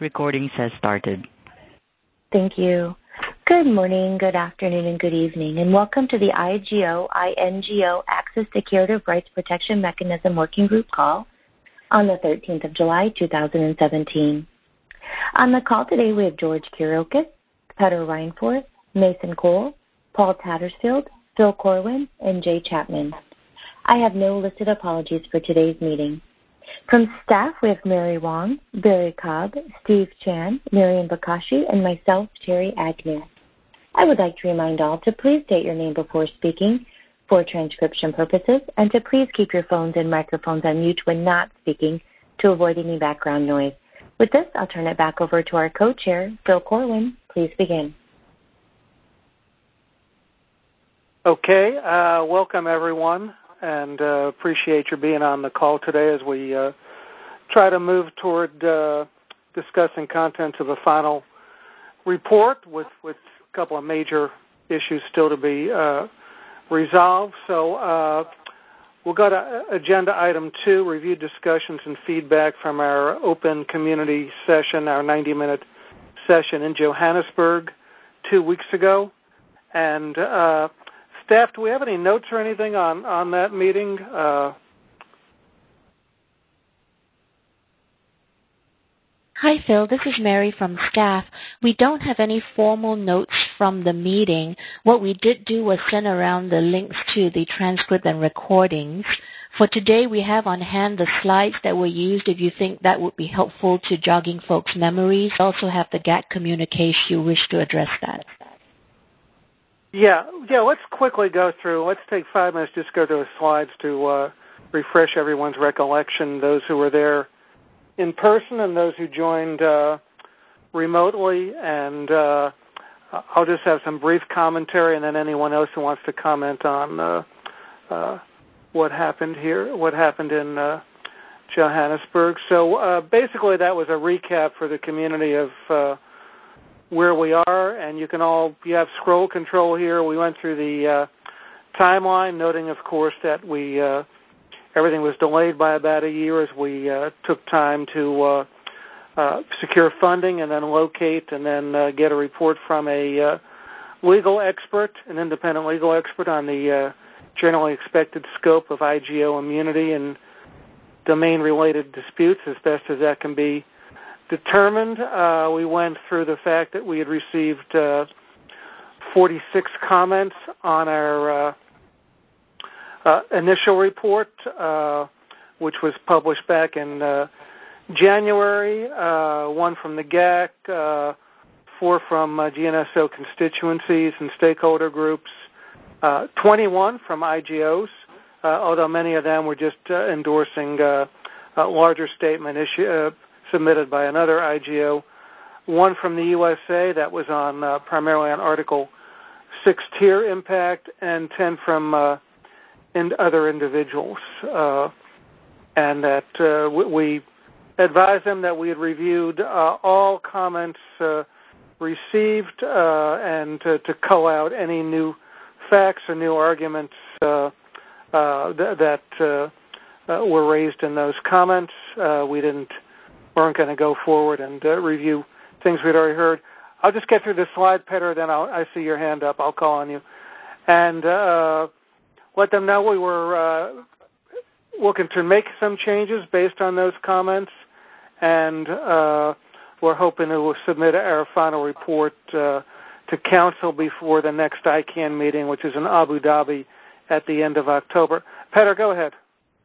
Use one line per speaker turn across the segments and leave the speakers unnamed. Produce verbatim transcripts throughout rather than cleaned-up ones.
Recording has started.
Thank you. Good morning, good afternoon, and good evening, and welcome to the I G O I N G O Access to Curative Rights Protection Mechanism Working Group call on the thirteenth of July, two thousand seventeen. On the call today, we have George Kiroukas, Petter Reinforth, Mason Cole, Paul Tattersfield, Phil Corwin, and Jay Chapman. I have no listed apologies for today's meeting. From staff, we have Mary Wong, Barry Cobb, Steve Chan, Miriam Bakashi, and myself, Terry Agnew. I would like to remind all to please state your name before speaking for transcription purposes, and to please keep your phones and microphones on mute when not speaking to avoid any background noise. With this, I'll turn it back over to our co-chair, Phil Corwin. Please begin.
Okay, uh, welcome everyone, and uh, appreciate your being on the call today as we uh, try to move toward uh, discussing contents of a final report with, with a couple of major issues still to be uh, resolved. So uh, we'll go to agenda item two, review discussions and feedback from our open community session, our ninety-minute session in Johannesburg two weeks ago. And uh, staff, do we have any notes or anything on, on that meeting? Uh,
Hi, Phil. This is Mary from staff. We don't have any formal notes from the meeting. What we did do was send around the links to the transcript and recordings. For today, we have on hand the slides that were used if you think that would be helpful to jogging folks' memories. We also have the G A T communique if you wish to address that.
Yeah, yeah. Let's quickly go through. Let's take five minutes just go through the slides to uh, refresh everyone's recollection, those who were there in person and those who joined uh, remotely. And uh, I'll just have some brief commentary, and then anyone else who wants to comment on uh, uh, what happened here, what happened in uh, Johannesburg. So uh, basically, that was a recap for the community of Uh, where we are, and you can all, you have scroll control here. We went through the uh, timeline, noting, of course, that we uh, everything was delayed by about a year as we uh, took time to uh, uh, secure funding and then locate and then uh, get a report from a uh, legal expert, an independent legal expert on the uh, generally expected scope of I G O immunity and domain-related disputes as best as that can be determined. Uh, we went through the fact that we had received uh, forty-six comments on our uh, uh, initial report, uh, which was published back in uh, January, uh, one from the G A C, uh, four from uh, G N S O constituencies and stakeholder groups, uh, twenty-one from I G Os, uh, although many of them were just uh, endorsing uh, a larger statement issue uh, submitted by another I G O, one from the U S A that was on uh, primarily on Article six tier impact, and ten from uh, in other individuals. Uh, and that uh, we advised them that we had reviewed uh, all comments uh, received uh, and to, to cull out any new facts or new arguments uh, uh, th- that uh, uh, were raised in those comments. Uh, we didn't weren't going to go forward and uh, review things we'd already heard. I'll just get through this slide, Petter, then I'll, I see your hand up. I'll call on you. And uh, let them know we were uh, looking to make some changes based on those comments, and uh, we're hoping to submit our final report uh, to Council before the next I CANN meeting, which is in Abu Dhabi at the end of October. Petter, go ahead.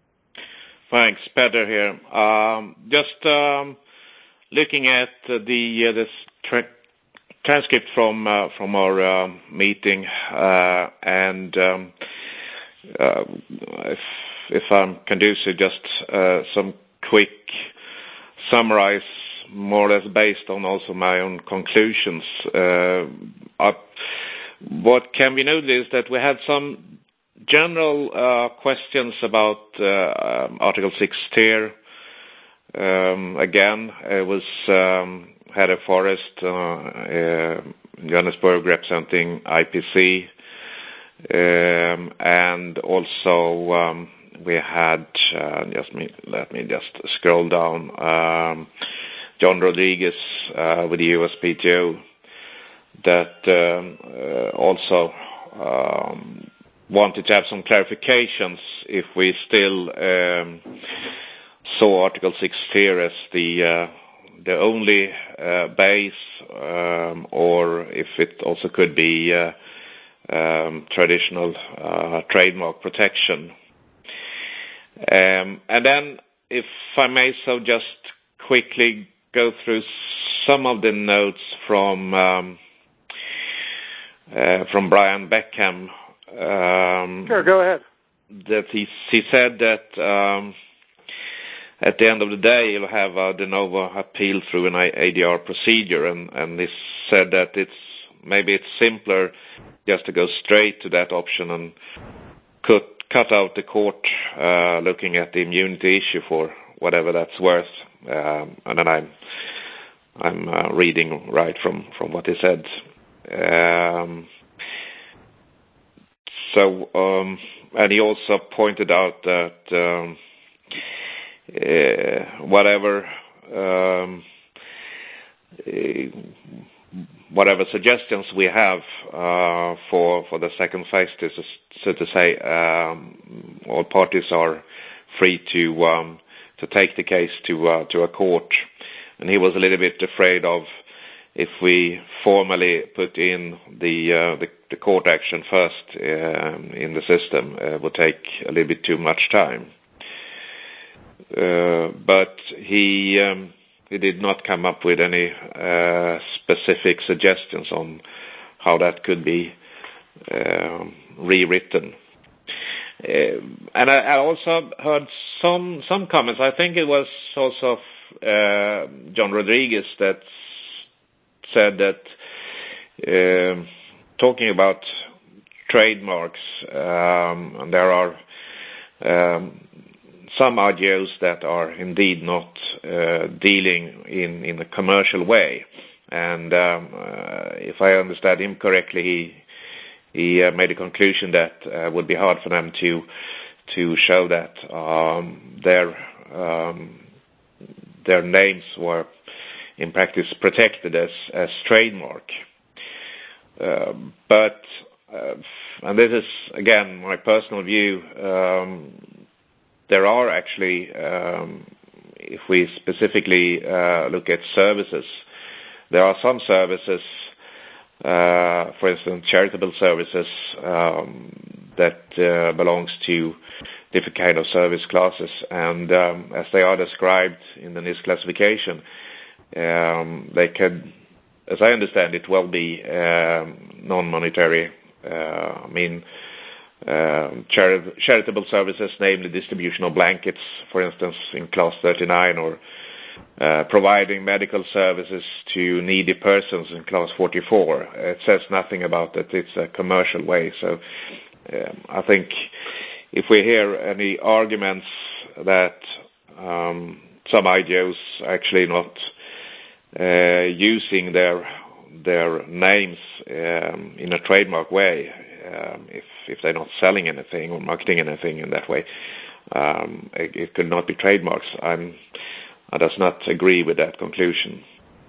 Thanks, Petter here. Um, just um, looking at uh, the uh, this tra- transcript from uh, from our uh, meeting, uh, and um, uh, if if I can do so, just uh, some quick summarize, more or less based on also my own conclusions. Uh, uh, what can be noted is that we had some general uh, questions about uh, um, Article six tier. Um, again, it was um, had a forest, uh, uh, Johannesburg representing I P C, um, and also um, we had uh, just me, let me just scroll down. Um, John Rodriguez uh, with the U S P T O that um, uh, also um, wanted to have some clarifications if we still um, saw Article six tier as the uh, the only uh, base, um, or if it also could be uh, um, traditional uh, trademark protection. Um, and then, if I may so just quickly go through some of the notes from um, uh, from Brian Beckham. Um,
sure, go ahead.
That he, he said that um, at the end of the day, you'll have a de novo appeal through an A D R procedure, and, and he said that it's maybe it's simpler just to go straight to that option and cut, cut out the court uh, looking at the immunity issue for whatever that's worth. Um, and then I'm I'm uh, reading right from, from what he said. Um, so, um, and he also pointed out that um, uh, whatever um, uh, whatever suggestions we have uh, for for the second phase, to, so to say, um, all parties are free to um, to take the case to uh, to a court. And he was a little bit afraid of if we formally put in the uh, the, the court action first um, in the system, uh, it would take a little bit too much time. Uh, but he um, he did not come up with any uh, specific suggestions on how that could be uh, rewritten. Uh, and I, I also heard some some comments. I think it was also uh, John Rodriguez that said that uh, talking about trademarks, um, and there are um, some R G Os that are indeed not uh, dealing in, in a commercial way. And um, uh, if I understand him correctly, he he uh, made a conclusion that uh, would be hard for them to to show that um, their um, their names were in practice protected as as trademark. Uh, but uh, and this is again my personal view. Um, there are actually, um, if we specifically uh, look at services, there are some services. Uh, for instance, charitable services um, that uh, belongs to different kind of service classes, and um, as they are described in the N I S classification, um, they can, as I understand it, well be um, non-monetary. Uh, I mean, uh, chari- charitable services, namely distribution of blankets, for instance, in class thirty-nine, or Uh, providing medical services to needy persons in class forty-four. It says nothing about that. It's a commercial way. So um, I think if we hear any arguments that um, some I G Os are actually not uh, using their their names um, in a trademark way, um, if if they're not selling anything or marketing anything in that way, um, it, it could not be trademarks. I'm I does not agree with that conclusion.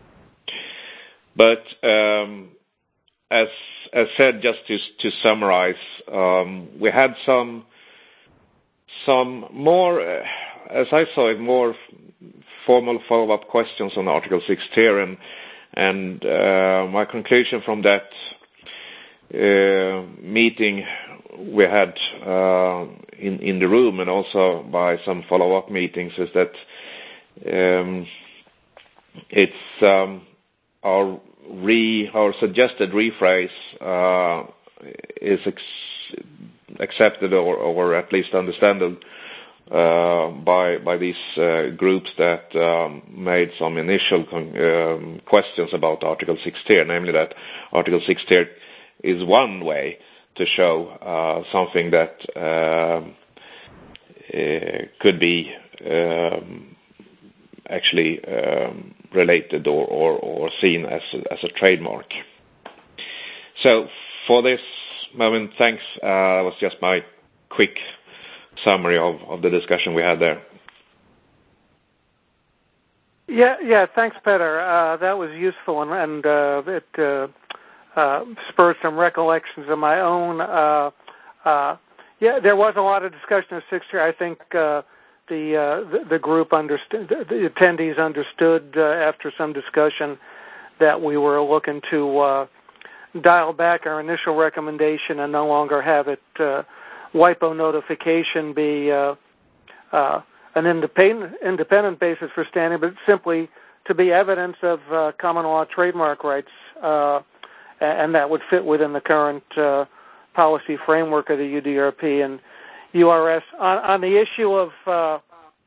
But um, as as said, just to to summarize, um, we had some some more, uh, as I saw it, more formal follow-up questions on Article six tier, and and uh, my conclusion from that uh, meeting we had uh, in in the room, and also by some follow-up meetings, is that Um, it's um, our re our suggested rephrase uh, is ex- accepted or, or at least understood uh, by by these uh, groups that um, made some initial con- um, questions about Article six tier, namely that Article six tier is one way to show uh, something that uh, uh, could be Um, actually um, related or, or, or seen as a, as a trademark. So for this moment, thanks. Uh, that was just my quick summary of, of the discussion we had there.
Yeah, yeah. Thanks, Peter. Uh, that was useful, and, and uh, it uh, uh, spurred some recollections of my own. Uh, uh, yeah, there was a lot of discussion of sixth year. I think uh, the, uh, the the group understood, the, the attendees understood uh, after some discussion that we were looking to uh, dial back our initial recommendation and no longer have it uh, W I P O notification be uh, uh, an independent, independent basis for standing, but simply to be evidence of uh, common law trademark rights, uh, and that would fit within the current uh, policy framework of the U D R P and U R S. On, on the issue of uh,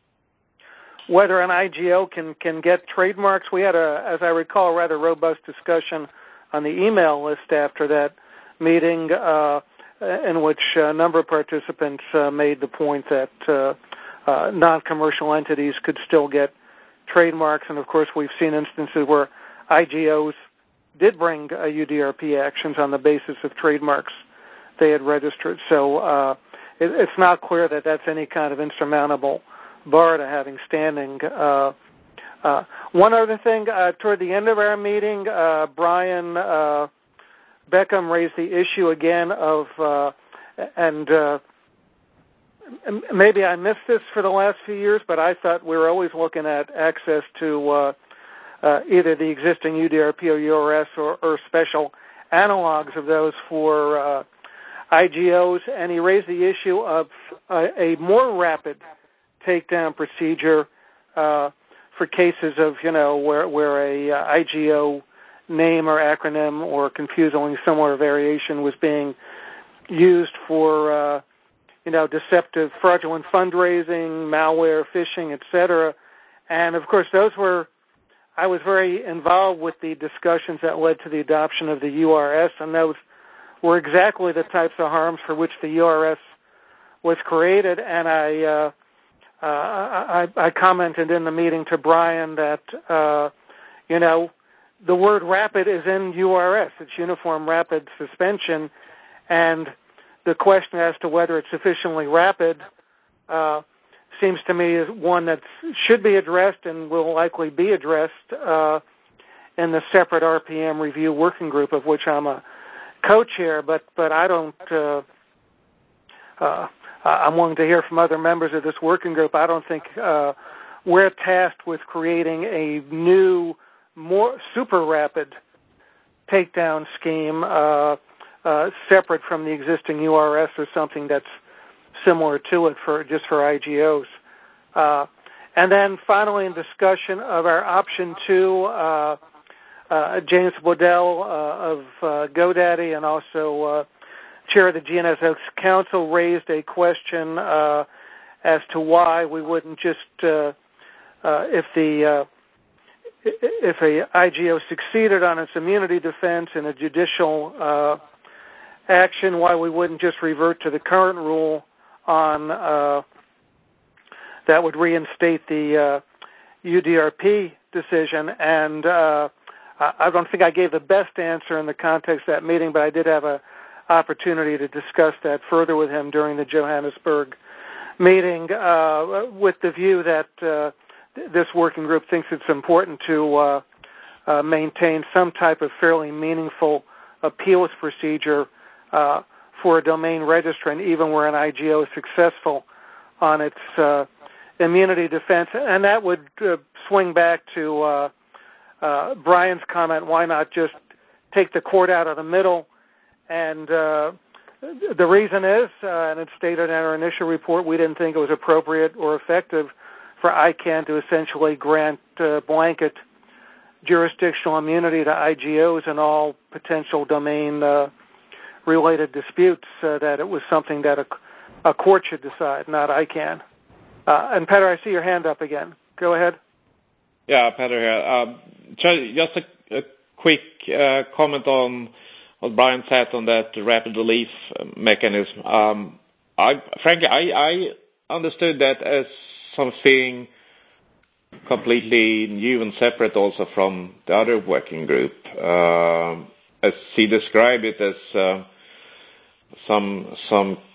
whether an I G O can, can get trademarks, we had, a, as I recall, a rather robust discussion on the email list after that meeting, uh, in which a number of participants uh, made the point that uh, uh, non-commercial entities could still get trademarks. And, of course, we've seen instances where I G Os did bring uh, U D R P actions on the basis of trademarks they had registered. So uh, it, it's not clear that that's any kind of insurmountable bar to having standing. Uh, uh, one other thing, uh, toward the end of our meeting, uh, Brian uh, Beckham raised the issue again of, uh, and uh, maybe I missed this for the last few years, but I thought we were always looking at access to uh, uh, either the existing U D R P or U R S or, or special analogs of those for uh, I G Os, and he raised the issue of a, a more rapid takedown procedure uh, for cases of, you know, where, where a uh, I G O name or acronym or confusingly similar variation was being used for, uh, you know, deceptive, fraudulent fundraising, malware, phishing, et cetera. And, of course, those were, I was very involved with the discussions that led to the adoption of the U R S, and those were exactly the types of harms for which the U R S was created. And I, uh, uh, I, I commented in the meeting to Brian that, uh, you know, the word rapid is in U R S. It's Uniform Rapid Suspension, and the question as to whether it's sufficiently rapid uh, seems to me is one that should be addressed and will likely be addressed uh, in the separate R P M review working group, of which I'm a co-chair. But but I don't. Uh, uh, I'm willing to hear from other members of this working group. I don't think uh, we're tasked with creating a new, more super rapid takedown scheme uh, uh, separate from the existing U R S or something that's similar to it for just for I G Os. Uh, and then finally, in discussion of our option two, uh, uh, James Waddell uh, of uh, GoDaddy and also uh, chair of the G N S S Council raised a question uh, as to why we wouldn't just, uh, uh, if the uh, if a I G O succeeded on its immunity defense in a judicial uh, action, why we wouldn't just revert to the current rule on uh, that would reinstate the uh, U D R P decision. And uh, I don't think I gave the best answer in the context of that meeting, but I did have a opportunity to discuss that further with him during the Johannesburg meeting, uh, with the view that uh, this working group thinks it's important to uh, uh, maintain some type of fairly meaningful appeals procedure uh, for a domain registrant, even where an I G O is successful on its uh, immunity defense. And that would uh, swing back to uh, uh, Brian's comment, why not just take the cord out of the middle? And uh, the reason is, uh, and it's stated in our initial report, we didn't think it was appropriate or effective for I CANN to essentially grant uh, blanket jurisdictional immunity to I G Os and all potential domain-related uh, disputes, uh, that it was something that a, a court should decide, not I CANN. Uh, and, Peter, I see your hand up again. Go ahead.
Yeah, Peter here. Um, just a, a quick uh, comment on what Brian said on that rapid relief mechanism. Um, I, frankly, I, I understood that as something completely new and separate also from the other working group. Uh, as he described it as uh, some some quick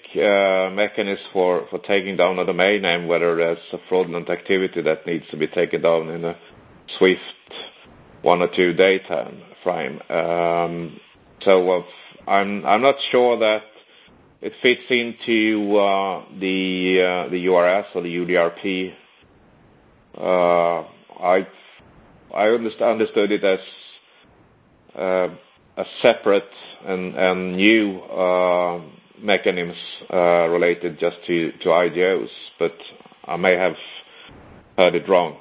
uh, mechanism for, for taking down a domain name, whether there's a fraudulent activity that needs to be taken down in a swift one or two day time frame. Um, so uh, I'm I'm not sure that it fits into uh, the uh, the U R S or the U D R P. Uh, I I understood it as uh, a separate and, and new uh, mechanisms uh, related just to, to I G Os, but I may have heard it wrong.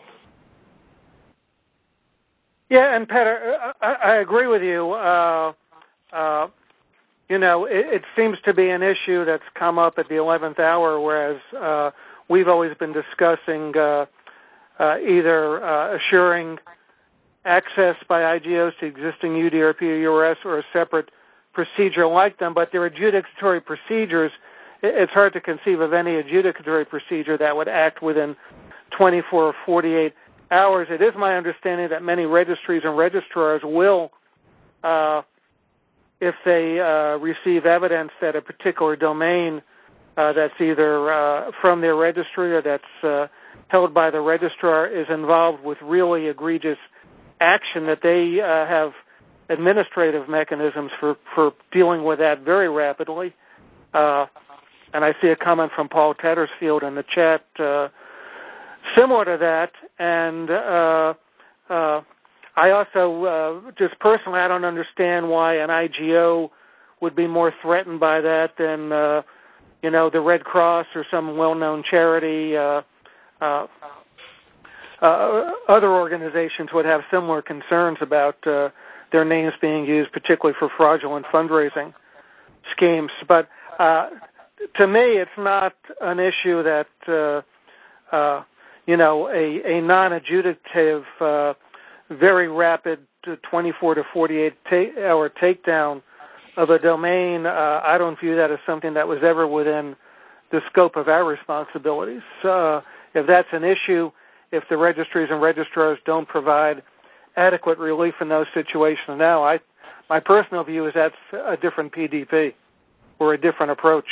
Yeah, and Peter, I, I agree with you. Uh, uh, you know, it, it seems to be an issue that's come up at the eleventh hour, whereas uh, we've always been discussing uh, uh, either uh, assuring access by I G Os to existing U D R P or U R S or a separate procedure like them, but they're adjudicatory procedures. It's hard to conceive of any adjudicatory procedure that would act within twenty-four or forty-eight hours. It is my understanding that many registries and registrars will, uh, if they uh, receive evidence that a particular domain uh, that's either uh, from their registry or that's uh, held by the registrar is involved with really egregious action, that they uh, have administrative mechanisms for, for dealing with that very rapidly. Uh, and I see a comment from Paul Tattersfield in the chat uh, similar to that. And uh, uh, I also, uh, just personally, I don't understand why an I G O would be more threatened by that than, uh, you know, the Red Cross or some well-known charity. Uh, uh, uh, other organizations would have similar concerns about uh, their names being used, particularly for fraudulent fundraising schemes. But uh, to me, it's not an issue that, uh, uh, you know, a, a non-adjudicative, uh, very rapid twenty-four to forty-eight ta- hour takedown of a domain. Uh, I don't view that as something that was ever within the scope of our responsibilities. Uh, if that's an issue, if the registries and registrars don't provide adequate relief in those situations now, I, my personal view is that's a different P D P or a different approach.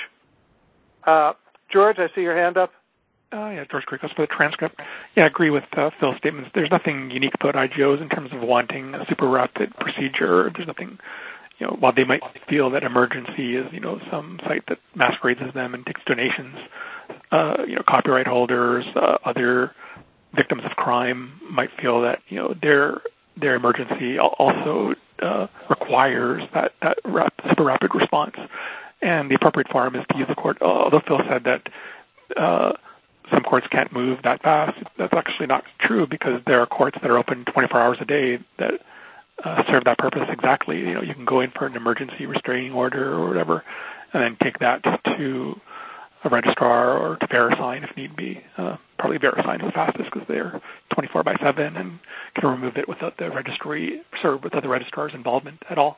Uh, George, I see your hand up.
Uh, yeah, George Krikos for the transcript. Yeah, I agree with uh, Phil's statements. There's nothing unique about I G Os in terms of wanting a super rapid procedure. There's nothing, you know, while they might feel that emergency is, you know, some site that masquerades as them and takes donations, uh, you know, copyright holders, uh, other victims of crime might feel that, you know, their their emergency also uh, requires that, that rap, super rapid response. And the appropriate forum is to use the court. Although Phil said that uh, some courts can't move that fast, that's actually not true, because there are courts that are open twenty-four hours a day that uh, serve that purpose exactly. You know, you can go in for an emergency restraining order or whatever, and then take that to a registrar or to VeriSign if need be. Uh, probably VeriSign is the fastest because they're twenty-four by seven and can remove it without the registry, sorry, without the registrar's involvement at all.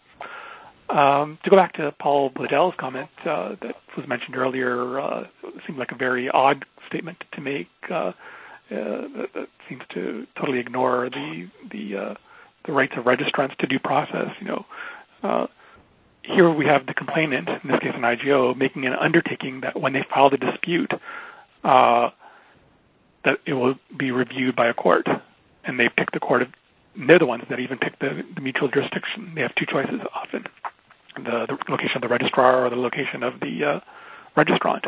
Um, to go back to Paul Bladell's comment uh, that was mentioned earlier, uh, it seemed like a very odd statement to make. Uh, uh, that, that seems to totally ignore the the uh, the rights of registrants to due process. You know, uh, here we have the complainant, in this case an I G O, making an undertaking that when they file the dispute, uh, that it will be reviewed by a court, and they pick the court of. They're the ones that even pick the, the mutual jurisdiction. They have two choices often, the, the location of the registrar or the location of the uh, registrant.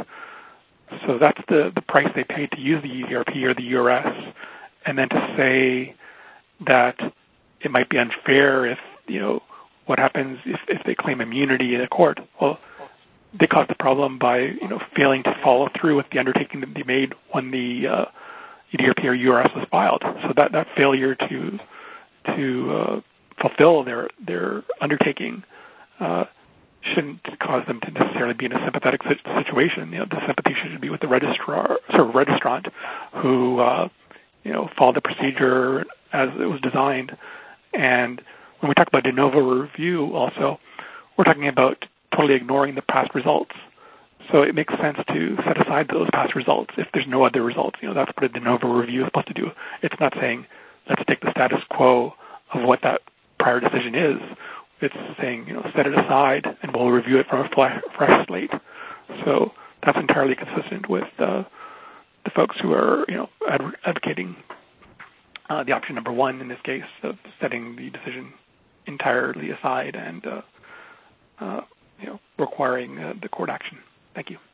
So that's the, the price they pay to use the U D R P or the U R S. And then to say that it might be unfair if, you know, what happens if, if they claim immunity in a court. Well, they caused the problem by, you know, failing to follow through with the undertaking that they made when the uh, U D R P or U R S was filed. So that, that failure to to uh, fulfill their their undertaking uh, shouldn't cause them to necessarily be in a sympathetic situation. You know, the sympathy should be with the registrar, sort of registrant, who uh, you know followed the procedure as it was designed. And when we talk about de novo review, also, we're talking about totally ignoring the past results. So it makes sense to set aside those past results if there's no other results. You know, that's what a de novo review is supposed to do. It's not saying, let's take the status quo of what that prior decision is. It's saying, you know, set it aside and we'll review it from a fresh slate. So that's entirely consistent with uh, the folks who are, you know, adv- advocating uh, the option number one in this case of setting the decision entirely aside and, uh, uh, you know, requiring uh, the court action. Thank you.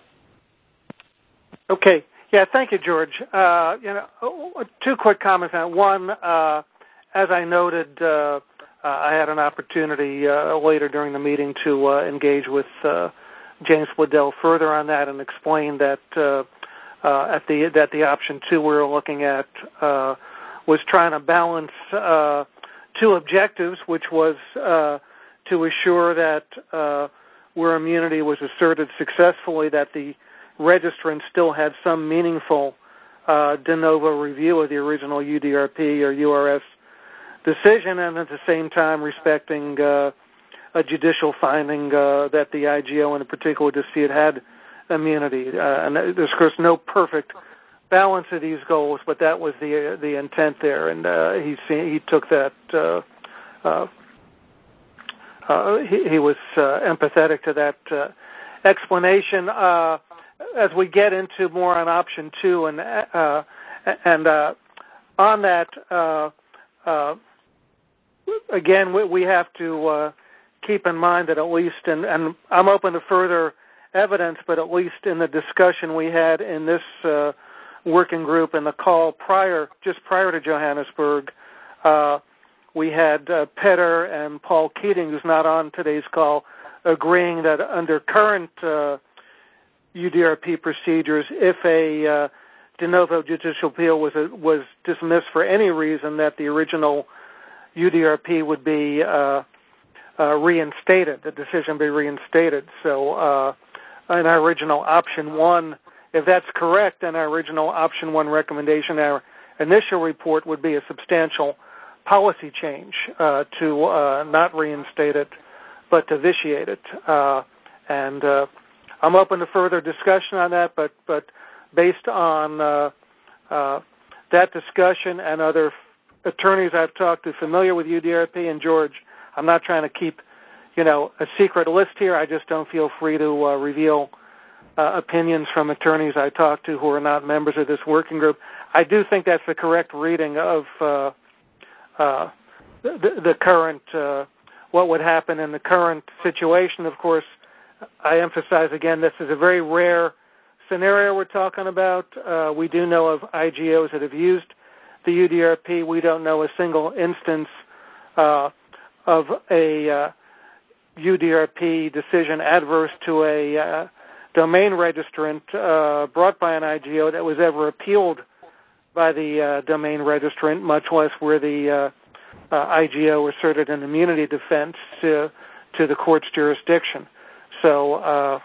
Okay. Yeah, thank you, George. Uh, you know, two quick comments on it. One, uh, as I noted, uh, uh, I had an opportunity uh, later during the meeting to uh, engage with uh, James Waddell further on that and explain that uh, uh, at the that the option two we were looking at uh, was trying to balance uh, two objectives, which was uh, to assure that uh, where immunity was asserted successfully, that the registrant still had some meaningful uh, de novo review of the original U D R P or U R S decision, and at the same time respecting uh, a judicial finding uh, that the I G O in a particular dispute had immunity. Uh, and there's, of course, no perfect balance of these goals, but that was the the intent there, and uh, he he took that. Uh, uh, uh, he, he was uh, empathetic to that uh, explanation. Uh, as we get into more on option two, and uh, and uh, on that, uh, uh, again, we, we have to uh, keep in mind that at least, and, and I'm open to further evidence, but at least in the discussion we had in this uh, working group and the call prior, just prior to Johannesburg, uh, we had uh, Petter and Paul Keating, who's not on today's call, agreeing that under current uh, U D R P procedures, if a uh, de novo judicial appeal was a, was dismissed for any reason, that the original U D R P would be uh, uh, reinstated, the decision be reinstated. So uh, in our original option one, if that's correct, then our original option one recommendation, our initial report would be a substantial policy change uh, to uh, not reinstate it, but to vitiate it. Uh, and uh, I'm open to further discussion on that, but but based on uh, uh, that discussion and other f- attorneys I've talked to familiar with U D R P, and George, I'm not trying to keep, you know, a secret list here. I just don't feel free to uh, reveal uh, opinions from attorneys I talk to who are not members of this working group. I do think that's the correct reading of uh, uh, the, the current, uh, what would happen in the current situation. Of course, I emphasize again, this is a very rare scenario we're talking about. Uh, we do know of I G Os that have used the U D R P. We don't know a single instance uh, of a uh, U D R P decision adverse to a uh, domain registrant uh, brought by an I G O that was ever appealed by the uh, domain registrant, much less where the uh, uh, I G O asserted an immunity defense to, to the court's jurisdiction. So, uh,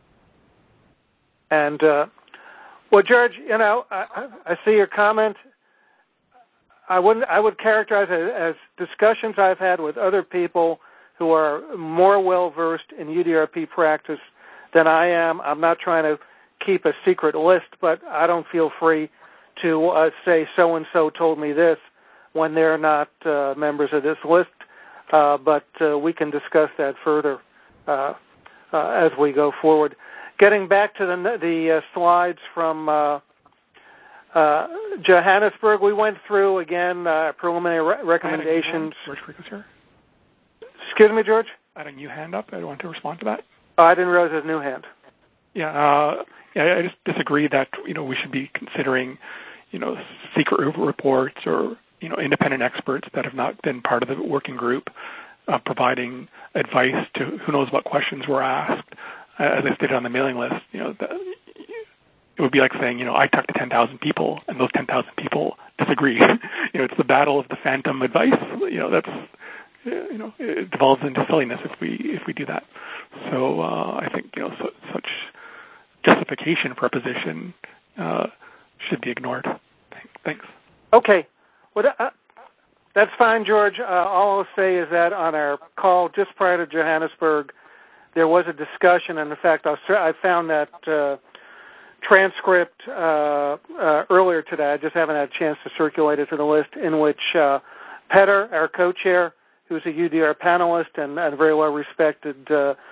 and, uh, well, George, you know, I, I see your comment. I wouldn't, I would characterize it as discussions I've had with other people who are more well-versed in U D R P practice than I am. I'm not trying to keep a secret list, but I don't feel free to uh, say so-and-so told me this when they're not uh, members of this list, uh, but uh, we can discuss that further uh, uh, as we go forward. Getting back to the, the uh, slides from uh, uh, Johannesburg, we went through, again, uh, preliminary re- recommendations.
George Freak here.
Excuse me, George?
I had a new hand up. I want to respond to that.
Oh, I didn't realize there's a new hand.
Yeah, uh, yeah, I just disagree that, you know, we should be considering, you know, secret reports or, you know, independent experts that have not been part of the working group uh, providing advice to who knows what questions were asked. Uh, as I stated on the mailing list, you know, the, it would be like saying, you know, I talked to ten thousand people and those ten thousand people disagree. You know, it's the battle of the phantom advice. You know, that's, you know, it devolves into silliness if we if we do that. So uh, I think, you know, so, such justification for a position uh, should be ignored. Thanks.
Okay. Well, uh, that's fine, George. Uh, all I'll say is that on our call just prior to Johannesburg, there was a discussion, and in fact, I'll, I found that uh, transcript uh, uh, earlier today. I just haven't had a chance to circulate it to the list, in which uh, Petter, our co-chair, who's a U D R panelist and a very well-respected uh,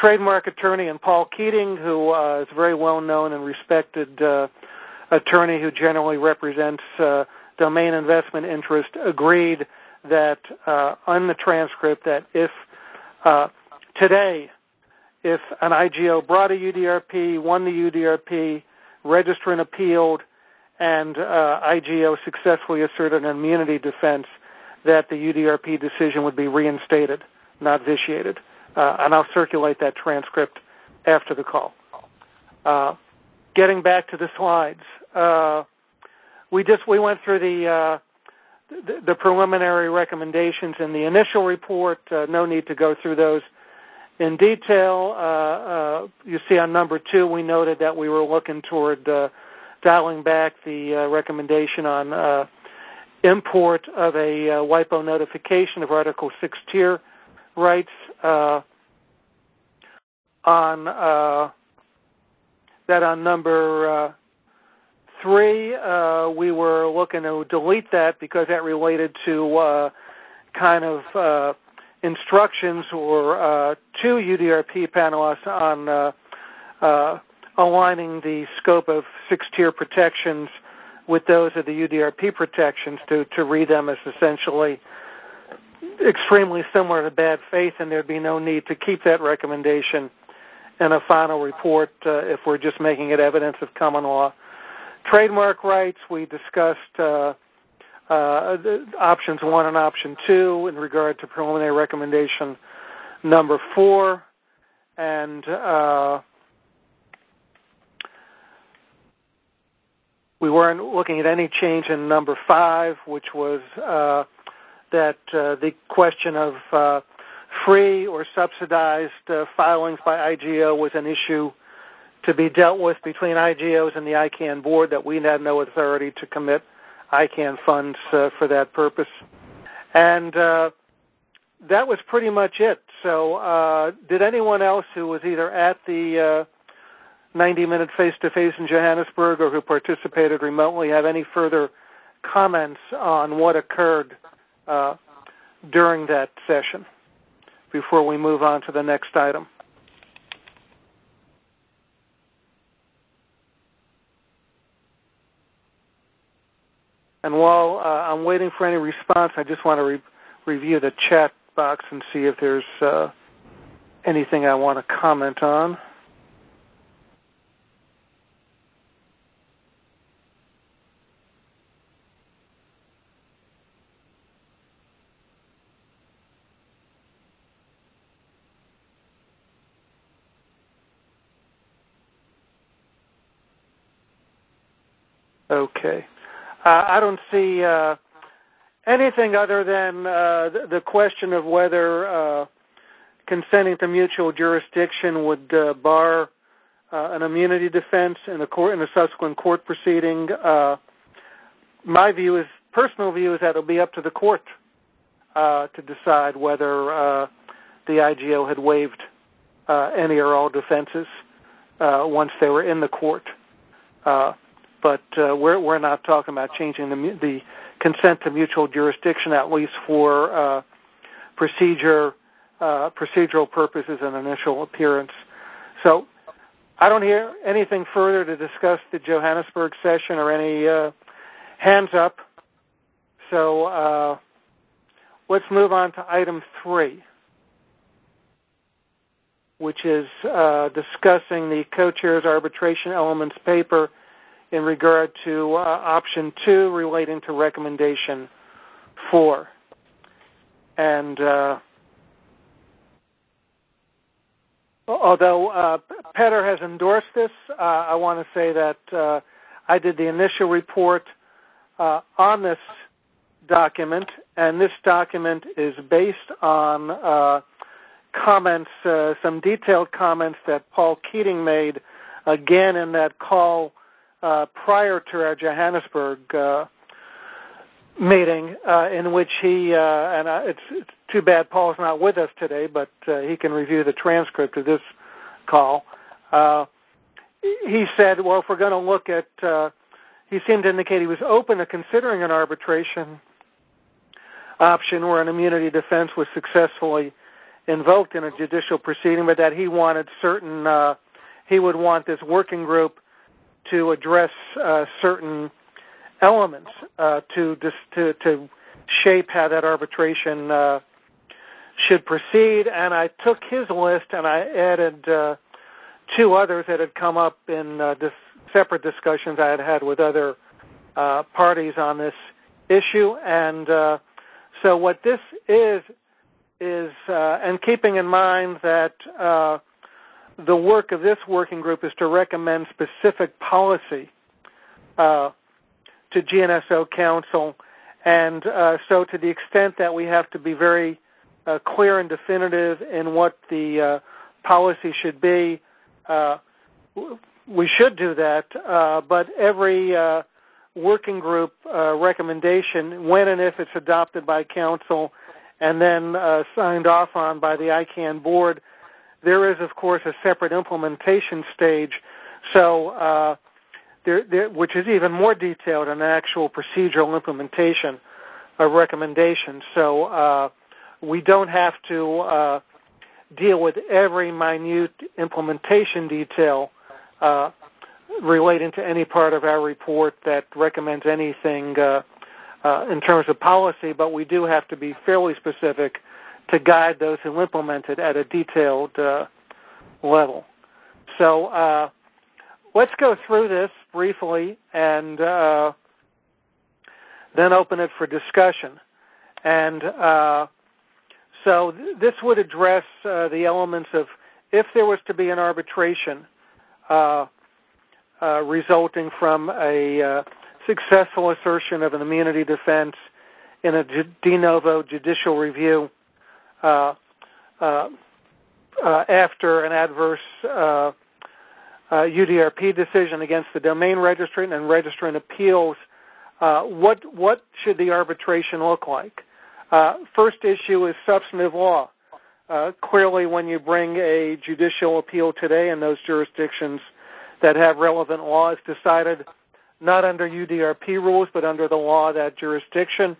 trademark attorney, and Paul Keating, who uh, is a very well-known and respected uh, attorney who generally represents uh, domain investment interest, agreed that uh, on the transcript that if uh, today, if an I G O brought a U D R P, won the U D R P, registrant appealed, and uh, I G O successfully asserted an immunity defense, that the U D R P decision would be reinstated, not vitiated. Uh, and I'll circulate that transcript after the call. Uh, getting back to the slides, uh, we just we went through the, uh, the the preliminary recommendations in the initial report. Uh, no need to go through those in detail. Uh, uh, you see on number two, we noted that we were looking toward uh, dialing back the uh, recommendation on uh, import of a uh, WIPO notification of Article six tier rights. Uh, on uh, that on number uh, three, uh, we were looking to delete that because that related to uh, kind of uh, instructions or uh, to U D R P panelists on uh, uh, aligning the scope of six-tier protections with those of the U D R P protections to, to read them as essentially extremely similar to bad faith, and there'd be no need to keep that recommendation in a final report uh, if we're just making it evidence of common law. Trademark rights, we discussed uh, uh, options one and option two in regard to preliminary recommendation number four, and uh, we weren't looking at any change in number five, which was uh, that uh, the question of uh, free or subsidized uh, filings by I G O was an issue to be dealt with between I G Os and the I CANN board, that we had no authority to commit I CANN funds uh, for that purpose. And uh, that was pretty much it. So uh, did anyone else who was either at the ninety-minute uh, face-to-face in Johannesburg or who participated remotely have any further comments on what occurred uh, during that session before we move on to the next item? And while uh, I'm waiting for any response, I just want to re- review the chat box and see if there's uh, anything I want to comment on. Okay. Uh, I don't see uh, anything other than uh, the, the question of whether uh, consenting to mutual jurisdiction would uh, bar uh, an immunity defense in a court in a subsequent court proceeding. Uh, my view is, personal view, is that it'll be up to the court uh, to decide whether uh, the I G O had waived uh, any or all defenses uh, once they were in the court. Uh, But uh, we're, we're not talking about changing the, the consent to mutual jurisdiction, at least for uh, procedure, uh, procedural purposes and initial appearance. So I don't hear anything further to discuss the Johannesburg session or any uh, hands up. So uh, let's move on to item three, which is uh, discussing the co-chair's arbitration elements paper in regard to uh, option two relating to recommendation four. And uh, although uh, Petter has endorsed this, uh, I want to say that uh, I did the initial report uh, on this document, and this document is based on uh, comments, uh, some detailed comments that Paul Keating made, again in that call Uh, prior to our Johannesburg uh, meeting, uh, in which he, uh, and uh, it's, it's too bad Paul's not with us today, but uh, he can review the transcript of this call. Uh, he said, well, if we're going to look at, uh, he seemed to indicate he was open to considering an arbitration option where an immunity defense was successfully invoked in a judicial proceeding, but that he wanted certain, uh, he would want this working group to address uh, certain elements uh, to, dis- to to shape how that arbitration uh, should proceed. And I took his list and I added uh, two others that had come up in uh, dis- separate discussions I had had with other uh, parties on this issue. And uh, so what this is, is, uh, and keeping in mind that uh, the work of this working group is to recommend specific policy uh, to G N S O Council, and uh, so to the extent that we have to be very uh, clear and definitive in what the uh, policy should be, uh, we should do that, uh, but every uh, working group uh, recommendation, when and if it's adopted by Council and then uh, signed off on by the I CANN board, there is, of course, a separate implementation stage, so uh, there, there, which is even more detailed than actual procedural implementation of recommendations. So uh, we don't have to uh, deal with every minute implementation detail uh, relating to any part of our report that recommends anything uh, uh, in terms of policy, but we do have to be fairly specific to guide those who implement it at a detailed uh, level. So uh, let's go through this briefly and uh, then open it for discussion. And uh, so th- this would address uh, the elements of if there was to be an arbitration uh, uh, resulting from a uh, successful assertion of an immunity defense in a de novo judicial review uh, uh, uh, after an adverse uh, uh, U D R P decision against the domain registrant and registrant appeals, uh, what what should the arbitration look like? Uh, first issue is substantive law. Uh, clearly, when you bring a judicial appeal today in those jurisdictions that have relevant laws decided not under U D R P rules, but under the law of that jurisdiction.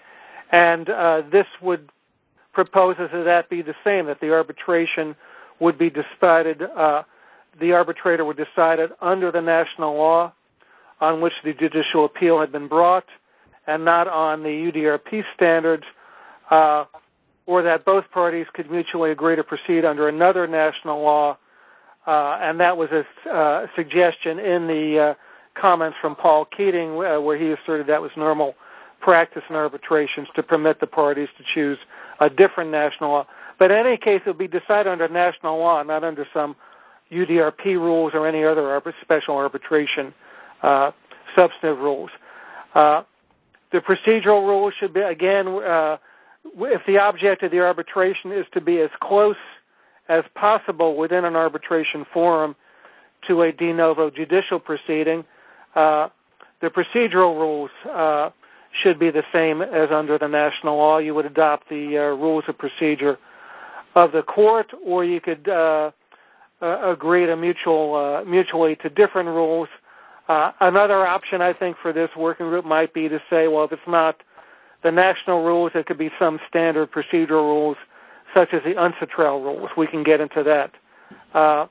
And uh, this would proposes that that be the same, that the arbitration would be decided, uh, the arbitrator would decide it under the national law on which the judicial appeal had been brought and not on the U D R P standards, uh, or that both parties could mutually agree to proceed under another national law. Uh, and that was a uh, suggestion in the uh, comments from Paul Keating uh, where he asserted that was normal practice in arbitrations to permit the parties to choose a different national law. But in any case, it will be decided under national law, not under some U D R P rules or any other arbit special arbitration uh, substantive rules. Uh, the procedural rules should be, again, uh, if the object of the arbitration is to be as close as possible within an arbitration forum to a de novo judicial proceeding, uh, the procedural rules uh, should be the same as under the national law. You would adopt the uh, rules of procedure of the court, or you could uh, uh, agree to mutual, uh, mutually to different rules. Uh, another option, I think, for this working group might be to say, well, if it's not the national rules, it could be some standard procedural rules, such as the UNCITRAL rules. We can get into that. Uh,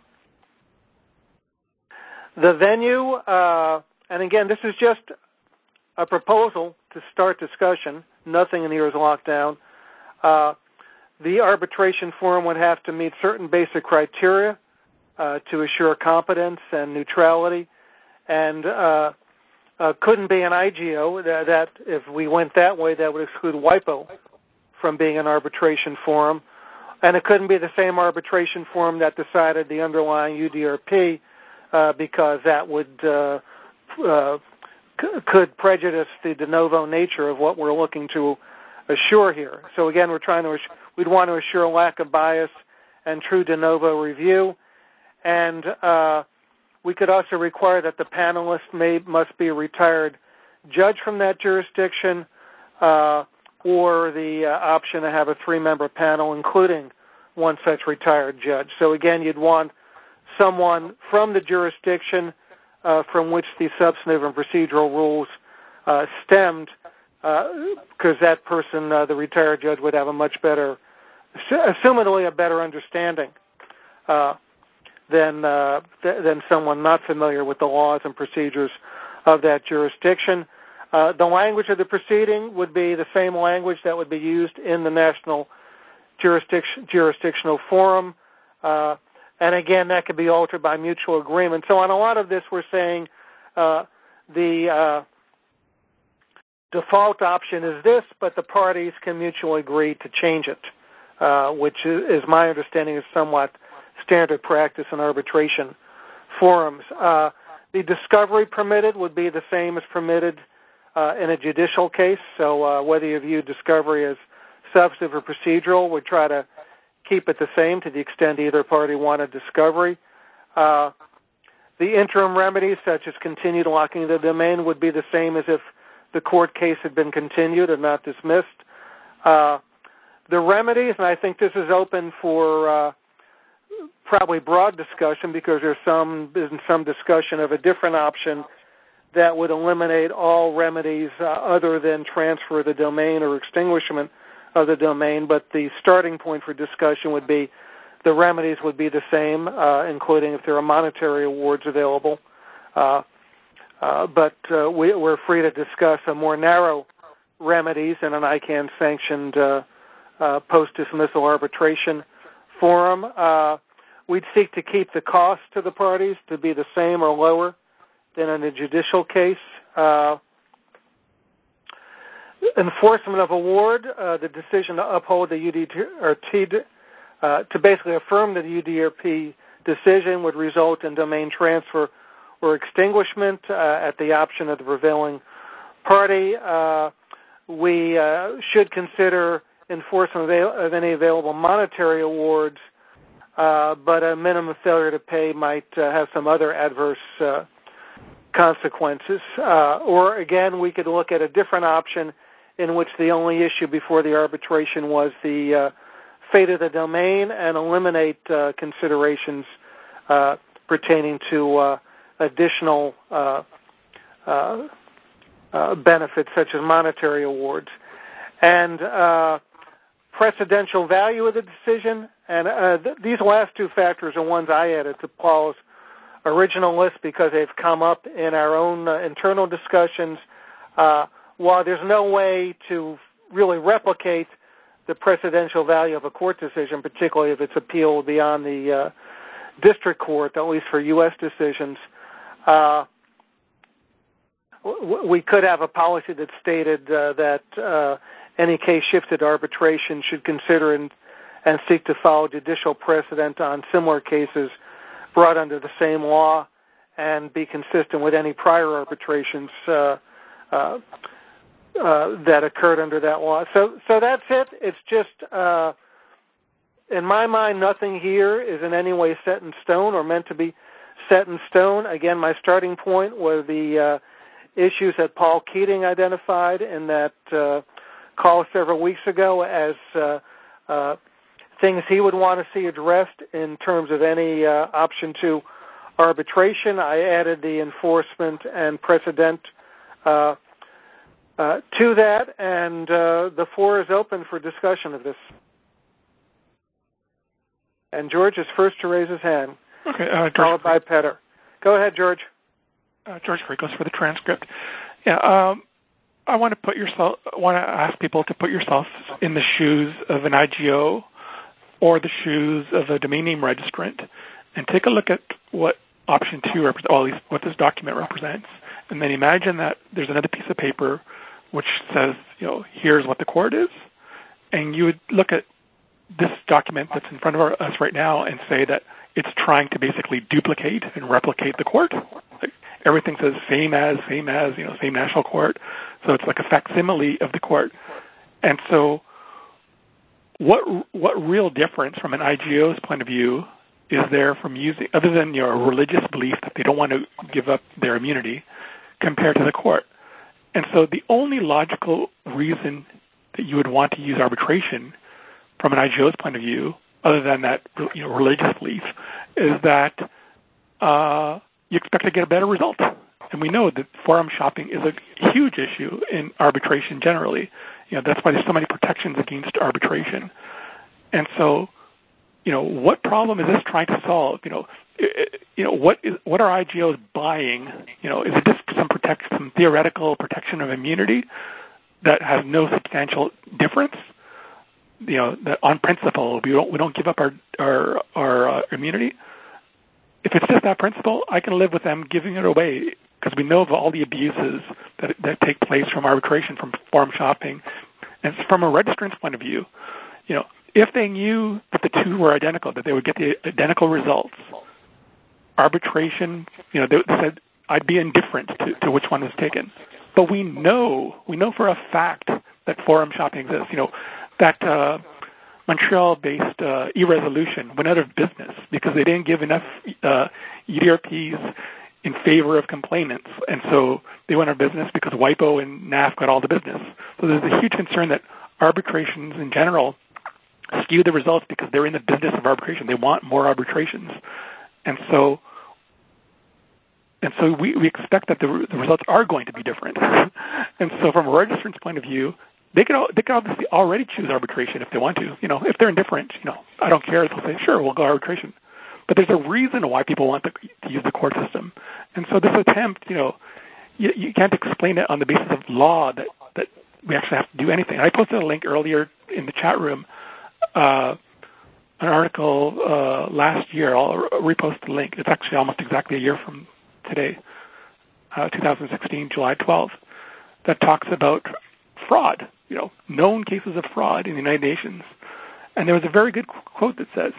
the venue, uh, and again, this is just a proposal to start discussion. Nothing in here is locked down. Uh, the arbitration forum would have to meet certain basic criteria uh, to assure competence and neutrality, and uh, uh, couldn't be an I G O. That, that if we went that way, that would exclude WIPO from being an arbitration forum, and it couldn't be the same arbitration forum that decided the underlying U D R P uh, because that would uh, uh, could prejudice the de novo nature of what we're looking to assure here. So again, we're trying to, we'd want to assure lack of bias and true de novo review. And uh, we could also require that the panelist may, must be a retired judge from that jurisdiction, uh, or the uh, option to have a three-member panel, including one such retired judge. So again, you'd want someone from the jurisdiction Uh, from which the substantive and procedural rules uh, stemmed, because uh, that person, uh, the retired judge, would have a much better assumedly a better understanding uh, than uh, th- than someone not familiar with the laws and procedures of that jurisdiction. Uh, the language of the proceeding would be the same language that would be used in the national jurisdiction, jurisdictional forum. Uh, and again, that could be altered by mutual agreement. So on a lot of this, we're saying uh, the uh, default option is this, but the parties can mutually agree to change it, uh, which is, is my understanding is somewhat standard practice in arbitration forums. Uh, the discovery permitted would be the same as permitted uh, in a judicial case. So uh, whether you view discovery as substantive or procedural, we'd try to keep it the same to the extent either party wanted discovery. Uh, the interim remedies, such as continued locking of the domain, would be the same as if the court case had been continued and not dismissed. Uh, the remedies, and I think this is open for uh, probably broad discussion because there's some there's some discussion of a different option that would eliminate all remedies uh, other than transfer of the domain or extinguishment of the domain, but the starting point for discussion would be the remedies would be the same, uh, including if there are monetary awards available. Uh, uh, but uh, we, we're free to discuss a more narrow remedies in an I CANN-sanctioned uh, uh, post-dismissal arbitration forum. Uh, we'd seek to keep the cost to the parties to be the same or lower than in a judicial case. Uh, enforcement of award, uh, the decision to uphold the U D R P, uh, to basically affirm the U D R P decision would result in domain transfer or extinguishment uh, at the option of the prevailing party. Uh, we uh, should consider enforcement of any available monetary awards, uh, but a minimum failure to pay might uh, have some other adverse uh, consequences. Uh, or again, we could look at a different option in which the only issue before the arbitration was the uh, fate of the domain and eliminate uh, considerations uh, pertaining to uh, additional uh, uh, uh, benefits such as monetary awards. And uh, precedential value of the decision, and uh, th- these last two factors are ones I added to Paul's original list because they've come up in our own uh, internal discussions. Uh, while there's no way to really replicate the precedential value of a court decision, particularly if it's appealed beyond the uh, district court, at least for U S decisions, uh, w- we could have a policy that stated uh, that uh, any case shifted to arbitration should consider and, and seek to follow judicial precedent on similar cases brought under the same law and be consistent with any prior arbitrations uh, uh, uh, that occurred under that law. So, so that's it. It's just, uh, in my mind, nothing here is in any way set in stone or meant to be set in stone. Again, my starting point were the uh, issues that Paul Keating identified in that uh, call several weeks ago as uh, uh, things he would want to see addressed in terms of any uh, option to arbitration. I added the enforcement and precedent uh, uh, to that, and uh, the floor is open for discussion of this. And George is first to raise his hand,
okay, uh, George
followed by Petter. Go ahead, George.
Uh, George Fricos for the transcript. Yeah, um, I want to put yourself. Want to ask people to put yourself in the shoes of an I G O or the shoes of a domain name registrant, and take a look at what option two represents, or at least what this document represents, and then imagine that there's another piece of paper which says, you know, here's what the court is, and you would look at this document that's in front of our, us right now and say that it's trying to basically duplicate and replicate the court. Like, everything says same as, same as, you know, same national court, so it's like a facsimile of the court, and so What what real difference from an I G O's point of view is there from using, other than your religious belief that they don't want to give up their immunity, compared to the court? And so the only logical reason that you would want to use arbitration from an I G O's point of view, other than that, you know, religious belief, is that uh, you expect to get a better result. And we know that forum shopping is a huge issue in arbitration generally. You know, that's why there's so many protections against arbitration. And so, you know, what problem is this trying to solve? You know, you know, what is what are I G Os buying? You know, is it just some protect some theoretical protection of immunity that has no substantial difference? You know, that on principle we don't we don't give up our our our uh, immunity. If it's just that principle, I can live with them giving it away because we know of all the abuses that that take place from arbitration, from forum shopping, and from a registrant's point of view. You know, if they knew that the two were identical, that they would get the identical results, arbitration, you know, they said I'd be indifferent to, to which one was taken. But we know, we know for a fact that forum shopping exists. You know, that uh, Montreal-based uh, e-resolution went out of business because they didn't give enough uh, E D R Ps in favor of complainants. And so they went out of business because WIPO and N A F got all the business. So there's a huge concern that arbitrations in general skew the results because they're in the business of arbitration. They want more arbitrations. And so and so we, we expect that the, the results are going to be different. And so from a registrant's point of view, they can they can obviously already choose arbitration if they want to. You know, if they're indifferent, you know, I don't care. They'll say, sure, we'll go arbitration. But there's a reason why people want to, to use the court system. And so this attempt, you know, you, you can't explain it on the basis of law that, that we actually have to do anything. I posted a link earlier in the chat room, uh, an article uh, last year. I'll repost the link. It's actually almost exactly a year from today, uh, two thousand sixteen, July twelfth, that talks about fraud, you know, known cases of fraud in the United Nations. And there was a very good quote that says,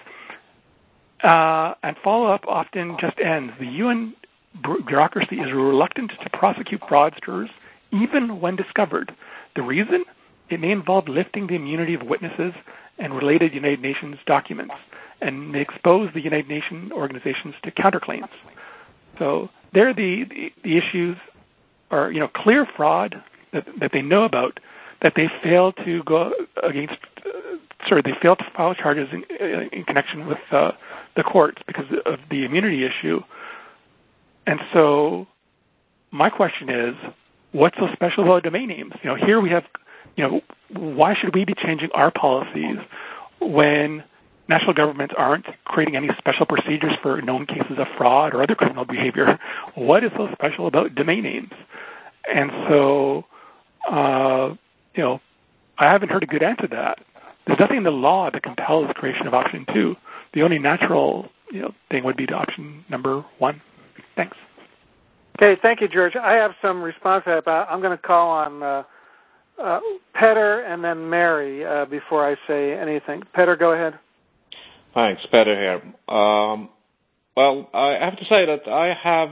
uh, and follow-up often just ends. The U N bureaucracy is reluctant to prosecute fraudsters even when discovered. The reason? It may involve lifting the immunity of witnesses and related United Nations documents and may expose the United Nations organizations to counterclaims. So there the, the, the issues are, you know, clear fraud that, that they know about, that they fail to go against, uh, sorry, they fail to file charges in, in connection with uh, the courts because of the immunity issue. And so my question is, what's so special about domain names? You know, here we have, you know, why should we be changing our policies when national governments aren't creating any special procedures for known cases of fraud or other criminal behavior? What is so special about domain names? And so, uh, you know, I haven't heard a good answer to that. There's nothing in the law that compels the creation of option two. The only natural, you know, thing would be to option number one. Thanks.
Okay, thank you, George. I have some response to that, but I'm going to call on uh, uh, Petter and then Mary uh, before I say anything. Petter, go ahead.
Thanks, Petter here. Um, well, I have to say that I have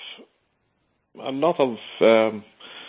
a lot of um,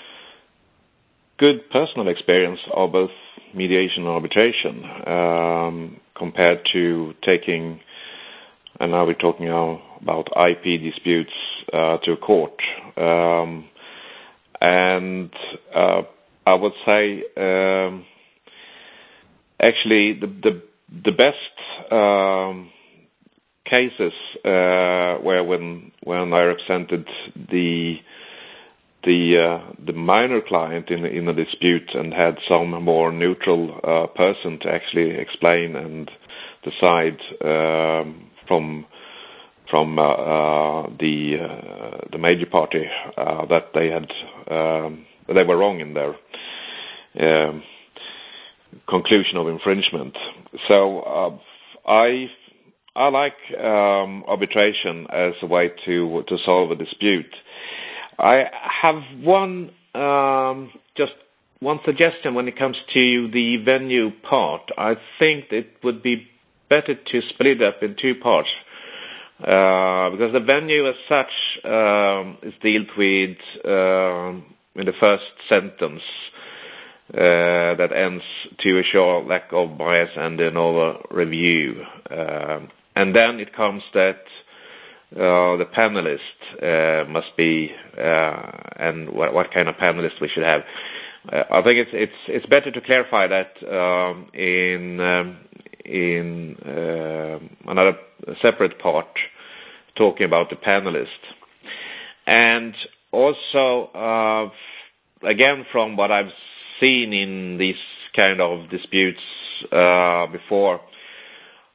good personal experience of both mediation and arbitration um, compared to taking, and now we're talking now about I P disputes uh, to a court. Um, and uh, I would say um, actually the, the the best um, cases uh, were when when I represented the the uh, the minor client in in a dispute and had some more neutral uh, person to actually explain and decide um, from from uh, uh, the uh, the major party uh, that they had um, they were wrong in their um, conclusion of infringement. So uh, I I like um, arbitration as a way to to solve a dispute. I have one um, just one suggestion when it comes to the venue part. I think it would be better to split it up in two parts uh, because the venue as such um, is dealt with um, in the first sentence. Uh, that ends to assure lack of bias and de novo review. Um, and then it comes that uh, the panelist uh, must be, uh, and what, what kind of panelist we should have. Uh, I think it's it's it's better to clarify that um, in um, in uh, another separate part, talking about the panelist, and also uh, again from what I've seen in these kind of disputes uh, before,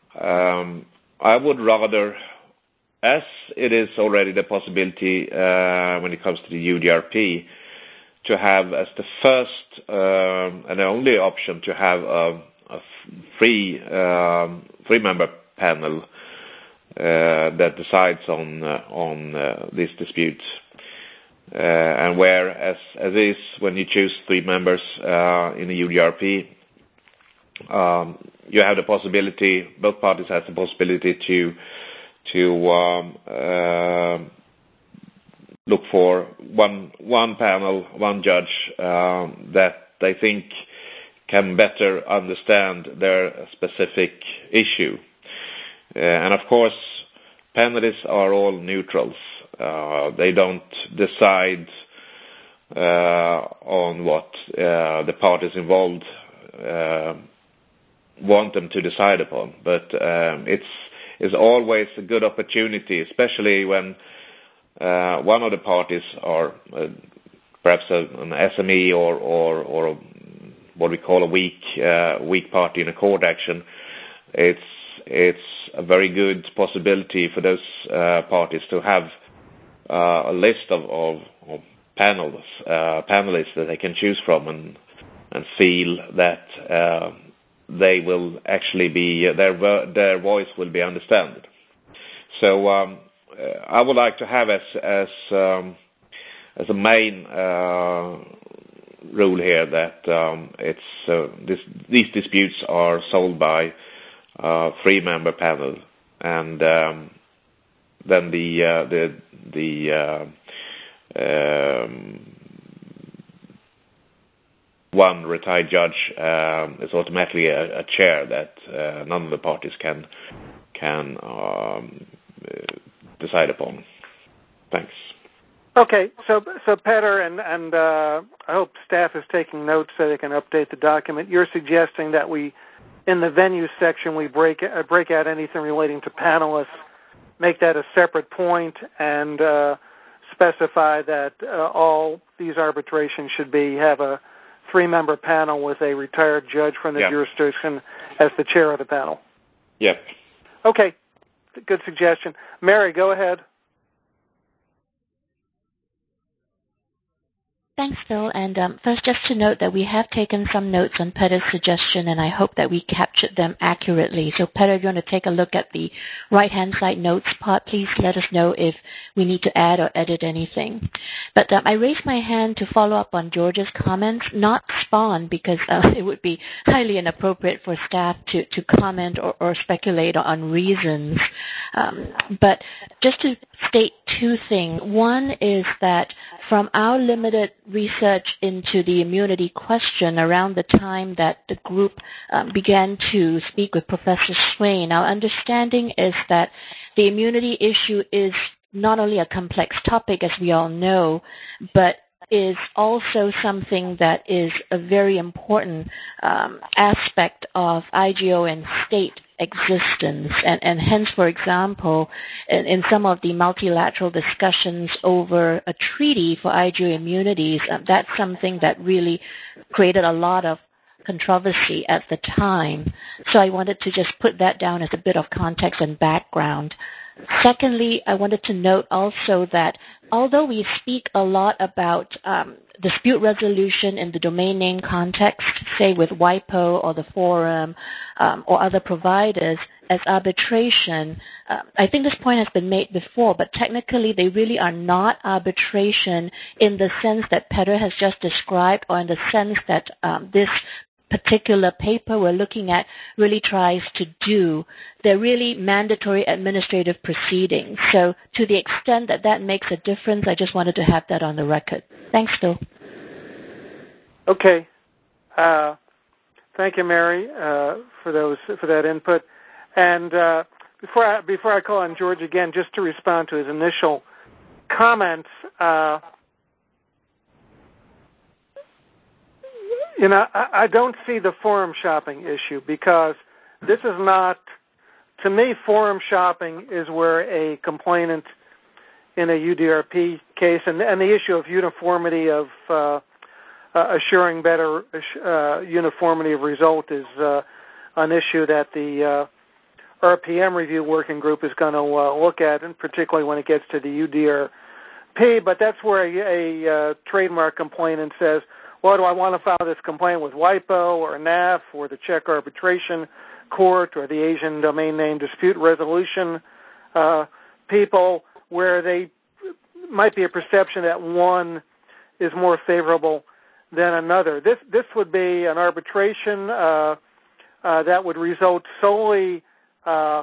um, I would rather, as it is already the possibility uh, when it comes to the U D R P, to have as the first um, and the only option to have a, a free um, free member panel uh, that decides on uh, on uh, these disputes, uh, and where as as is when you choose three members uh, in the U D R P, um, you have the possibility, both parties have the possibility to to um, uh, look for one one panel, one judge um, that they think can better understand their specific issue. Uh, and of course, panelists are all neutrals. Uh, they don't decide uh, on what uh, the parties involved uh, want them to decide upon. But um, it's is always a good opportunity, especially when uh, one of the parties are uh, perhaps a, an S M E or, or, or what we call a weak uh, weak party in a court action. It's it's a very good possibility for those uh, parties to have uh, a list of, of, of panels uh, panelists that they can choose from and and feel that uh, they will actually be their their voice will be understood. So um, I would like to have as as um, as a main uh, rule here that um, it's uh, this, these disputes are solved by uh, three member panel, and um, then the uh, the the uh, um, one retired judge um, is automatically a, a chair that uh, none of the parties can can um, uh, decide upon. Thanks.
Okay, so so Petter, and and uh, I hope staff is taking notes so they can update the document. You're suggesting that we, in the venue section, we break uh, break out anything relating to panelists, make that a separate point, and uh, specify that uh, all these arbitrations should be have a three-member panel with a retired judge from the
yep.
jurisdiction as the chair of the panel.
Yep.
Okay, good suggestion. Mary, go ahead.
Thanks, Phil. And um, first, just to note that we have taken some notes on Petter's suggestion, and I hope that we captured them accurately. So, Petter, if you want to take a look at the right-hand side notes part, please let us know if we need to add or edit anything. But um, I raised my hand to follow up on George's comments, not spawn, because uh, it would be highly inappropriate for staff to, to comment or, or speculate on reasons. Um, but just to state two things. One is that from our limited research into the immunity question around the time that the group um, began to speak with Professor Swain, our understanding is that the immunity issue is not only a complex topic, as we all know, but is also something that is a very important um, aspect of I G O and state existence. And, and hence, for example, in, in some of the multilateral discussions over a treaty for I G O immunities, uh, that's something that really created a lot of controversy at the time. So I wanted to just put that down as a bit of context and background. Secondly, I wanted to note also that although we speak a lot about um, dispute resolution in the domain name context, say with WIPO or the forum um, or other providers as arbitration, uh, I think this point has been made before, but technically they really are not arbitration in the sense that Petter has just described, or in the sense that um, this particular paper we're looking at really tries to do. They're really mandatory administrative proceedings. So to the extent that that makes a difference, I just wanted to have that on the record. Thanks, Phil.
Okay. Uh, thank you, Mary, uh, for those for that input. And uh, before I, before I call on George again, just to respond to his initial comments, uh, You know, I, I don't see the forum shopping issue, because this is not, to me, forum shopping is where a complainant in a U D R P case, and, and the issue of uniformity of uh, uh, assuring better uh, uniformity of result is uh, an issue that the R P M review working group is going to uh, look at, and particularly when it gets to the U D R P. But that's where a, a uh, trademark complainant says, well, do I want to file this complaint with WIPO or N A F or the Czech Arbitration Court or the Asian Domain Name Dispute Resolution uh, people, where they might be a perception that one is more favorable than another. This this would be an arbitration uh, uh, that would result solely uh,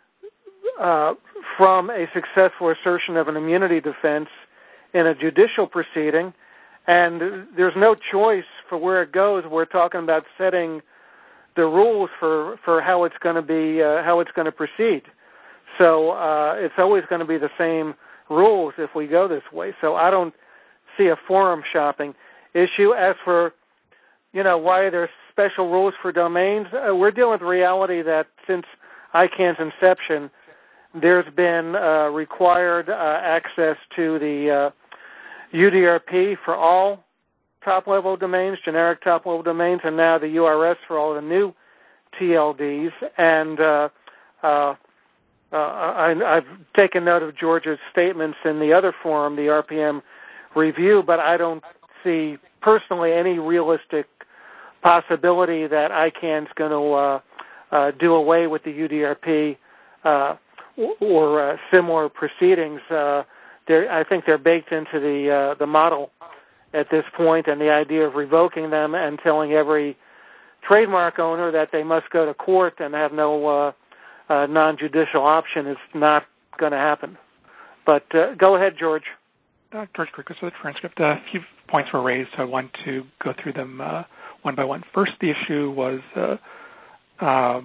uh, from a successful assertion of an immunity defense in a judicial proceeding, and there's no choice for where it goes. We're talking about setting the rules for, for how it's going to be uh, how it's going to proceed. So uh, it's always going to be the same rules if we go this way. So I don't see a forum shopping issue. As for, you know, why there's special rules for domains, uh, we're dealing with the reality that since I CANN's inception, there's been uh, required uh, access to the uh, U D R P for all top-level domains, generic top-level domains, and now the U R S for all the new T L Ds. And uh, uh, uh, I, I've taken note of George's statements in the other forum, the R P M review, but I don't see personally any realistic possibility that I CANN's going to uh, uh, do away with the U D R P uh, or uh, similar proceedings. Uh, I think they're baked into the uh, the model at this point, and the idea of revoking them and telling every trademark owner that they must go to court and have no uh, uh, non-judicial option is not going to happen. But uh, go ahead, George.
Uh, George Krikos with the transcript. Uh, a few points were raised, so I want to go through them uh, one by one. First, the issue was uh, uh,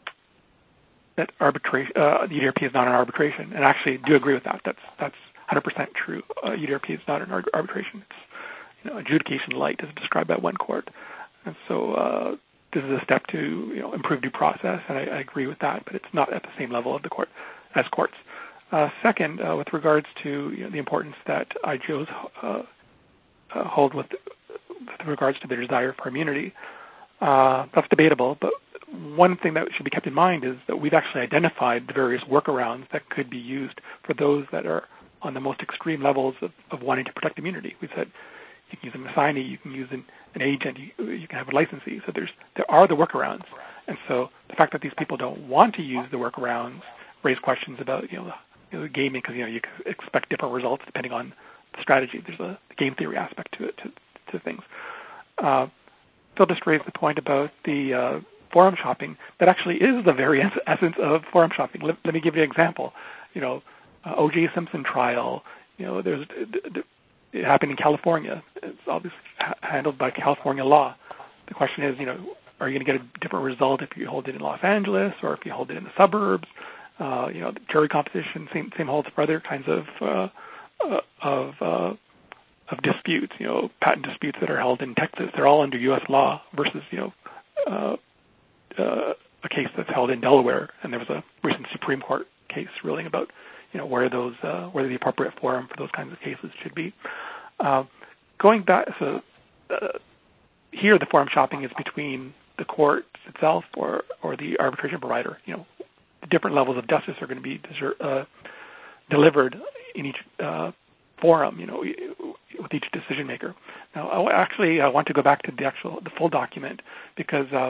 that arbitration, uh, U D R P is not an arbitration, and I actually do agree with that. That's that's one hundred percent true. Uh, U D R P is not an arbitration. It's you know, adjudication light, as described by one court, and so uh, this is a step to you know improve due process, and I, I agree with that. But it's not at the same level of the court as courts. Uh, second, uh, with regards to you know, the importance that I G Os uh, uh, hold with, with regards to their desire for immunity, uh, that's debatable. But one thing that should be kept in mind is that we've actually identified the various workarounds that could be used for those that are on the most extreme levels of, of wanting to protect immunity. We said you can use an assignee, you can use an, an agent, you, you can have a licensee. So there's there are the workarounds, and so the fact that these people don't want to use the workarounds raise questions about you know. You know, gaming, because you know you can expect different results depending on the strategy. There's a game theory aspect to it, to, to things. Uh, Phil just raised the point about the uh, forum shopping. That actually is the very essence of forum shopping. Let, let me give you an example. You know, uh, O J Simpson trial. You know, there's it happened in California. It's obviously ha- handled by California law. The question is, you know, are you going to get a different result if you hold it in Los Angeles or if you hold it in the suburbs? Uh, you know, the jury composition same, same holds for other kinds of uh, uh, of uh, of disputes. You know, patent disputes that are held in Texas, they're all under U S law versus you know uh, uh, a case that's held in Delaware. And there was a recent Supreme Court case ruling about you know where those uh, where the appropriate forum for those kinds of cases should be. Uh, going back, so uh, here the forum shopping is between the court itself or or the arbitration provider. You know. Different levels of justice are going to be uh, delivered in each uh, forum, you know, with each decision maker. Now, I actually I want to go back to the actual the full document because uh,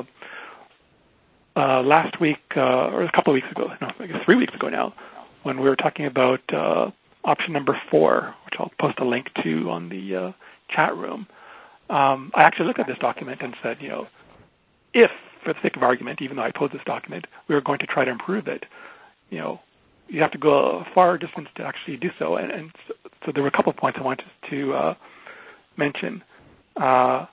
uh, last week uh, or a couple of weeks ago, no, I guess three weeks ago now, when we were talking about uh, option number four, which I'll post a link to on the uh, chat room, um, I actually looked at this document and said, you know, if for the sake of argument, even though I posed this document, we were going to try to improve it. You know, you have to go a far distance to actually do so. And, and so, so there were a couple of points I wanted to uh, mention. Uh,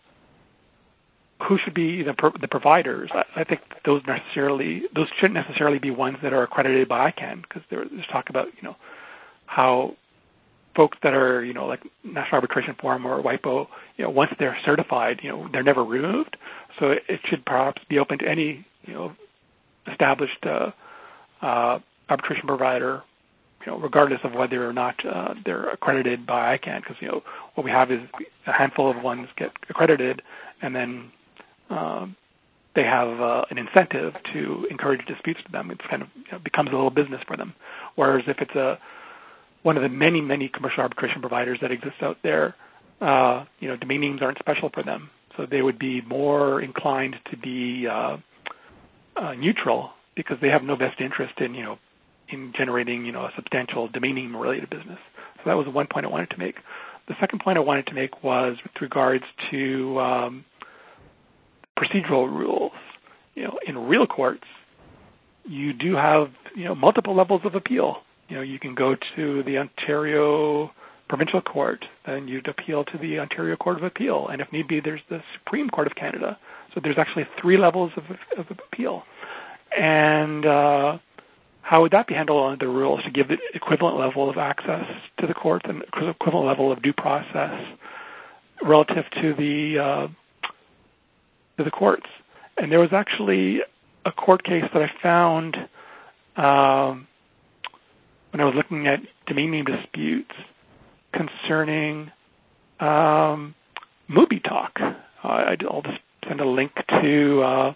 who should be the, the providers? I, I think those necessarily those shouldn't necessarily be ones that are accredited by I CANN, because there's talk about you know how folks that are you know like National Arbitration Forum or WIPO, you know, once they're certified, you know, they're never removed. So it, it should perhaps be open to any, you know, established uh, uh, arbitration provider, you know, regardless of whether or not uh, they're accredited by I CANN. Because you know what we have is a handful of ones get accredited, and then um, they have uh, an incentive to encourage disputes to them. It's kind of you know, becomes a little business for them. Whereas if it's a one of the many, many commercial arbitration providers that exist out there, uh, you know, domain names aren't special for them. So they would be more inclined to be uh, uh, neutral because they have no vested interest in, you know, in generating, you know, a substantial domain name related business. So that was one point I wanted to make. The second point I wanted to make was with regards to um, procedural rules. You know, in real courts, you do have, you know, multiple levels of appeal. You know, you can go to the Ontario Provincial Court, then you'd appeal to the Ontario Court of Appeal, and if need be, there's the Supreme Court of Canada. So there's actually three levels of, of appeal. And uh, how would that be handled under the rules to give the equivalent level of access to the court and equivalent level of due process relative to the uh, to the courts? And there was actually a court case that I found um, when I was looking at domain name disputes concerning um, MobiTalk. Uh, I'll just send a link to uh,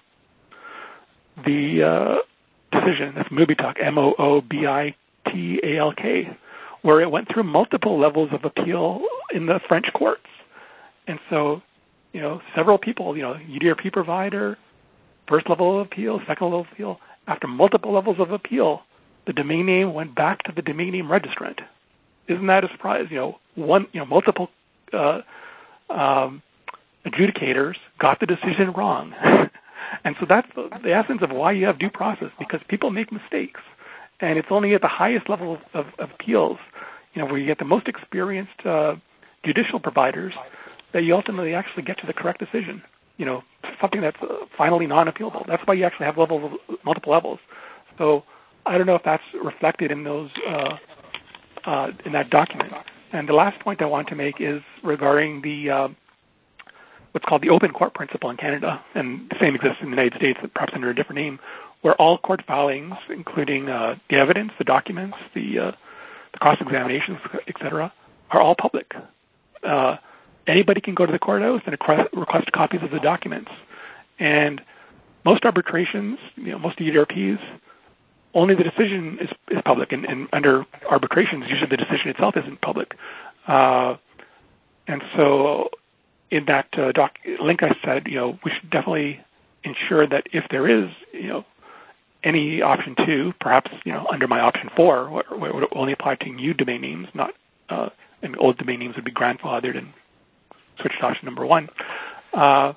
the uh, decision. That's MobiTalk, M O O B I T A L K, where it went through multiple levels of appeal in the French courts. And so, you know, several people, you know, U D R P provider, first level of appeal, second level of appeal, after multiple levels of appeal, the domain name went back to the domain name registrant. Isn't that a surprise? You know, one, you know, multiple uh, um, adjudicators got the decision wrong. And so that's the, the essence of why you have due process, because people make mistakes. And it's only at the highest level of, of, of appeals, you know, where you get the most experienced uh, judicial providers that you ultimately actually get to the correct decision. You know, something that's uh, finally non-appealable. That's why you actually have levels, multiple levels. So I don't know if that's reflected in those uh, uh, in that document. And the last point I want to make is regarding the uh, what's called the open court principle in Canada, and the same exists in the United States, perhaps under a different name, where all court filings, including uh, the evidence, the documents, the uh, the cross-examinations, et cetera, are all public. Uh, anybody can go to the courthouse and request copies of the documents. And most arbitrations, you know, most U D R Ps, only the decision is, is public. And, and under arbitrations, usually the decision itself isn't public. Uh, and so in that uh, doc, link I said, you know, we should definitely ensure that if there is, you know, any option two, perhaps, you know, under my option four, where, where it would only apply to new domain names, not, uh, and old domain names would be grandfathered and switched to option number one. Uh,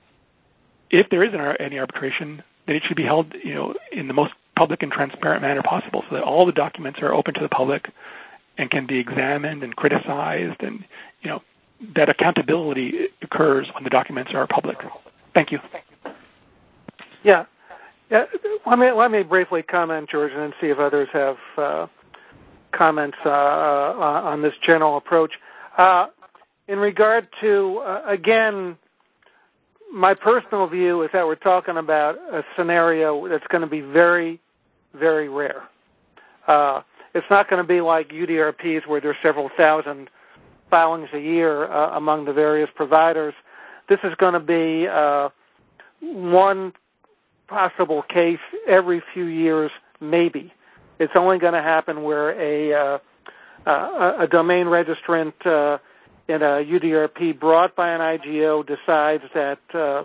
if there is an, any arbitration, then it should be held, you know, in the most public and transparent manner possible, so that all the documents are open to the public and can be examined and criticized, and, you know, that accountability occurs when the documents are public. Thank you.
Yeah. Yeah, let me let me briefly comment, George, and then see if others have uh, comments uh, on this general approach. Uh, in regard to, uh, again, my personal view is that we're talking about a scenario that's going to be very, very rare. Uh, it's not going to be like U D R Ps where there's several thousand filings a year uh, among the various providers. This is going to be uh, one possible case every few years, maybe. It's only going to happen where a, uh, uh, a domain registrant uh, in a U D R P brought by an I G O decides that uh,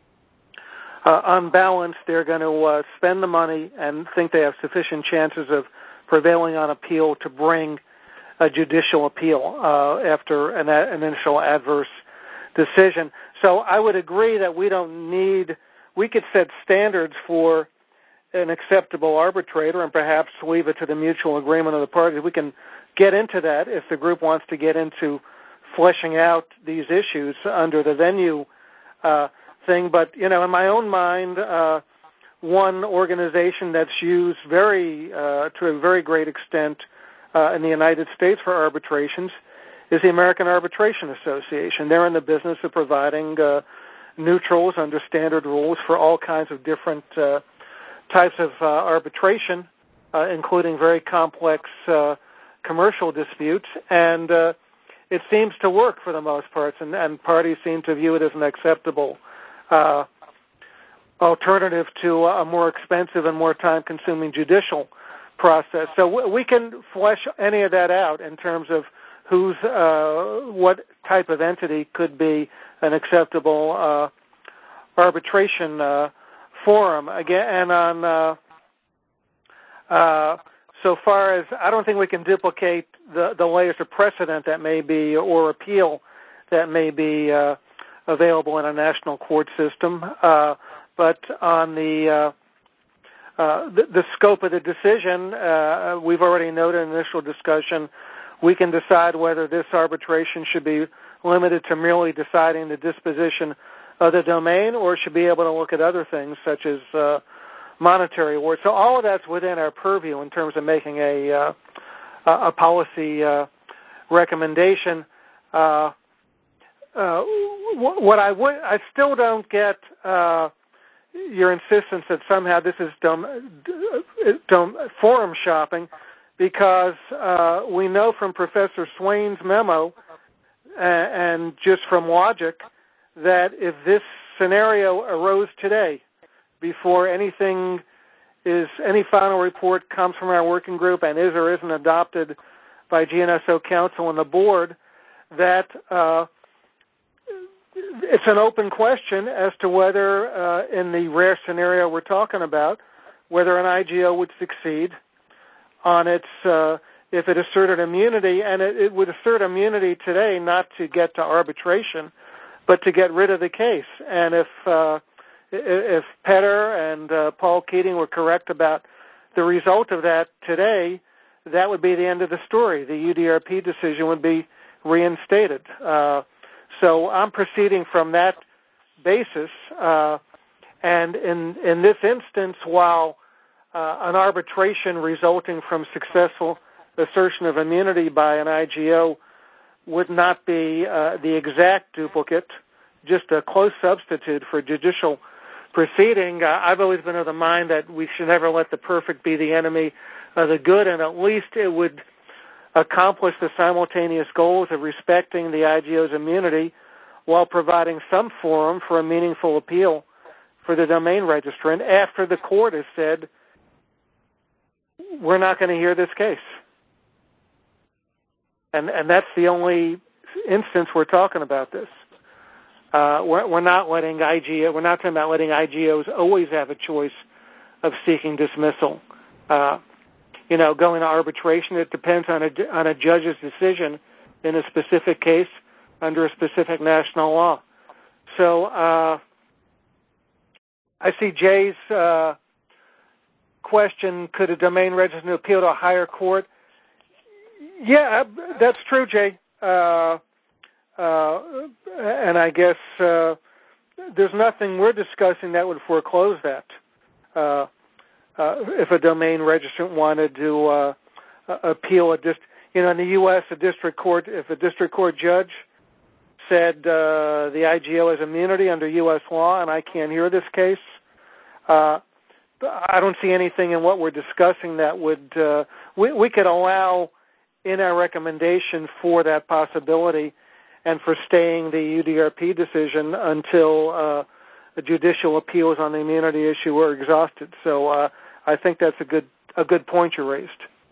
uh, on balance they're going to uh, spend the money and think they have sufficient chances of prevailing on appeal to bring a judicial appeal uh, after an, an initial adverse decision. So I would agree that we don't need We could set standards for an acceptable arbitrator and perhaps leave it to the mutual agreement of the parties. We can get into that if the group wants to get into fleshing out these issues under the venue uh, thing. But, you know, in my own mind, uh, one organization that's used very uh, to a very great extent uh, in the United States for arbitrations is the American Arbitration Association. They're in the business of providing uh, neutrals under standard rules for all kinds of different uh, types of uh, arbitration, uh, including very complex uh, commercial disputes. And uh, it seems to work for the most part, and, and parties seem to view it as an acceptable uh, alternative to a more expensive and more time-consuming judicial process. So we can flesh any of that out in terms of who's uh, what type of entity could be an acceptable uh, arbitration uh, forum. Again, and on uh, uh, so far as I don't think we can duplicate the, the layers of precedent that may be or appeal that may be uh, available in a national court system. Uh, but on the, uh, uh, the the scope of the decision, uh, we've already noted in initial discussion, we can decide whether this arbitration should be limited to merely deciding the disposition of the domain or should be able to look at other things such as uh, monetary awards. So all of that's within our purview in terms of making a, uh, a policy uh, recommendation. Uh, uh, what I would, I still don't get uh, your insistence that somehow this is dom- dom- forum shopping, because uh, we know from Professor Swain's memo uh, and just from logic that if this scenario arose today, before anything is, any final report comes from our working group and is or isn't adopted by G N S O Council and the board, that uh, it's an open question as to whether, uh, in the rare scenario we're talking about, whether an I G O would succeed on its, uh, if it asserted immunity, and it, it would assert immunity today not to get to arbitration, but to get rid of the case. And if uh, if Petter and uh, Paul Keating were correct about the result of that today, that would be the end of the story. The U D R P decision would be reinstated. Uh, so I'm proceeding from that basis. Uh, and in, in this instance, while uh, an arbitration resulting from successful assertion of immunity by an I G O would not be uh, the exact duplicate, just a close substitute for judicial proceeding, uh, I've always been of the mind that we should never let the perfect be the enemy of the good, and at least it would accomplish the simultaneous goals of respecting the I G O's immunity while providing some forum for a meaningful appeal for the domain registrant after the court has said, we're not going to hear this case. And, and that's the only instance we're talking about this. Uh, we're, we're not letting I G O, we're not talking about letting I G Os always have a choice of seeking dismissal. Uh, you know, going to arbitration, it depends on a, on a judge's decision in a specific case under a specific national law. So uh, I see Jay's uh, question, could a domain registrant appeal to a higher court? Yeah, that's true, Jay. Uh, uh, and I guess uh, there's nothing we're discussing that would foreclose that. Uh, uh, if a domain registrant wanted to uh, appeal a dist, you know, in the U S, a district court, if a district court judge said uh, the I G O has immunity under U S law and I can't hear this case, uh, I don't see anything in what we're discussing that would, uh, we, we could allow in our recommendation for that possibility and for staying the U D R P decision until uh, the judicial appeals on the immunity issue were exhausted. So uh, I think that's a good a good point you raised.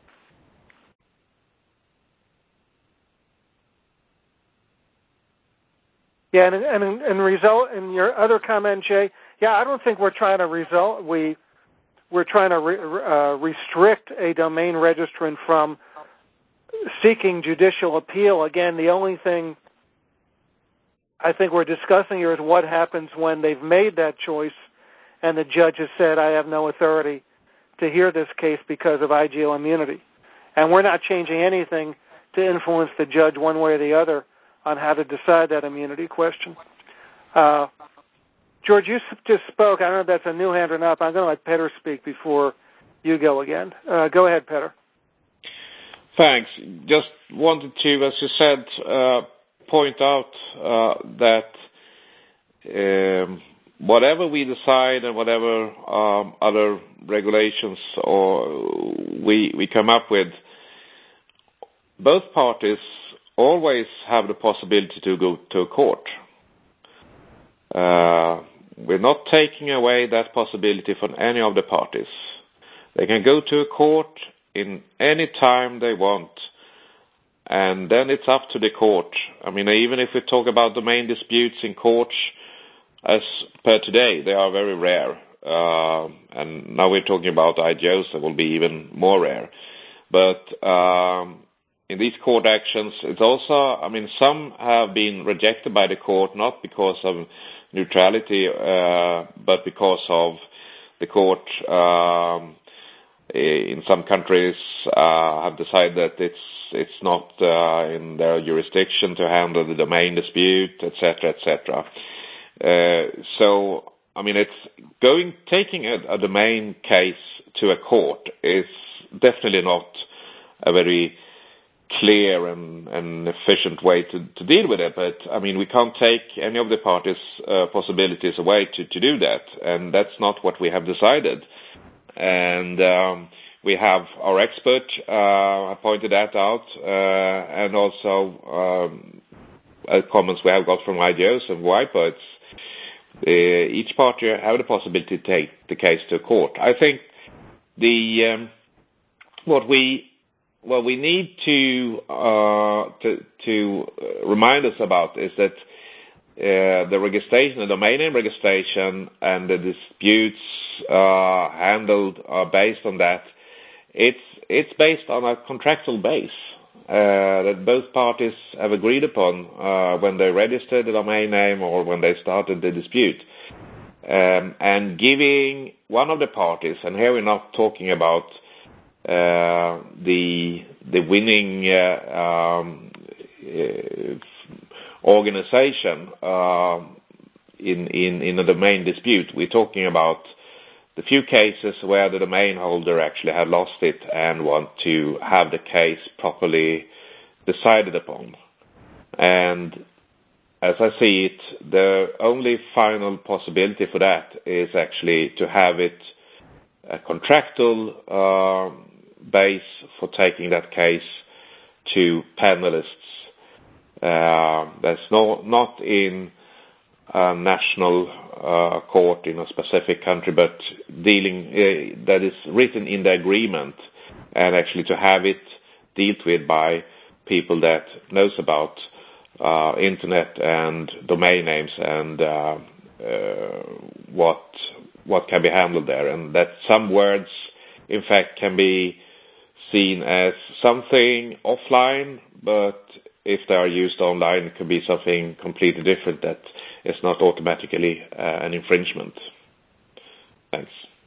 Yeah, and and in, in result in your other comment, Jay, yeah, I don't think we're trying to result we we're trying to re, uh, restrict a domain registrant from seeking judicial appeal. Again, the only thing I think we're discussing here is what happens when they've made that choice and the judge has said, I have no authority to hear this case because of I G O immunity. And we're not changing anything to influence the judge one way or the other on how to decide that immunity question. Uh, George, you just spoke. I don't know if that's a new hand or not, but I'm going to let Petter speak before you go again. Uh, go ahead, Petter.
Thanks. Just wanted to, as you said, uh, point out uh, that um, whatever we decide and whatever um, other regulations or we we come up with, both parties always have the possibility to go to a court. Uh, we're not taking away that possibility from any of the parties. They can go to a court in any time they want, and then it's up to the court. I mean, even if we talk about domain disputes in courts, as per today, they are very rare. Uh, and now we're talking about I G Os that will be even more rare. But um, in these court actions, it's also, I mean, some have been rejected by the court, not because of neutrality, uh, but because of the court um, in some countries uh, have decided that it's it's not uh, in their jurisdiction to handle the domain dispute, et cetera, et cetera. Uh, so, I mean, it's going taking a, a domain case to a court is definitely not a very clear and, and efficient way to, to deal with it. But, I mean, we can't take any of the parties' uh, possibilities away to, to do that, and that's not what we have decided. And um, we have our expert uh, pointed that out, uh, and also um, uh, comments we have got from I G Os and whiteboards. Uh, each party have the possibility to take the case to court. I think the um, what we what we need to uh, to, to remind us about is that uh, the registration, the domain name registration, and the disputes uh, handled are based on that. It's it's based on a contractual base uh, that both parties have agreed upon uh, when they registered the domain name or when they started the dispute. Um, and giving one of the parties, and here we're not talking about uh, the the winning uh, um, uh, organization uh, in, in in a domain dispute. We're talking about the few cases where the domain holder actually had lost it and want to have the case properly decided upon. And as I see it, the only final possibility for that is actually to have it a contractual uh, base for taking that case to panelists. Uh, that's no, not in a national uh, court in a specific country, but dealing uh, that is written in the agreement, and actually to have it dealt with by people that knows about uh, internet and domain names and uh, uh, what what can be handled there, and that some words, in fact, can be seen as something offline, but if they are used online, it could be something completely different that is not automatically uh, an infringement. Thanks.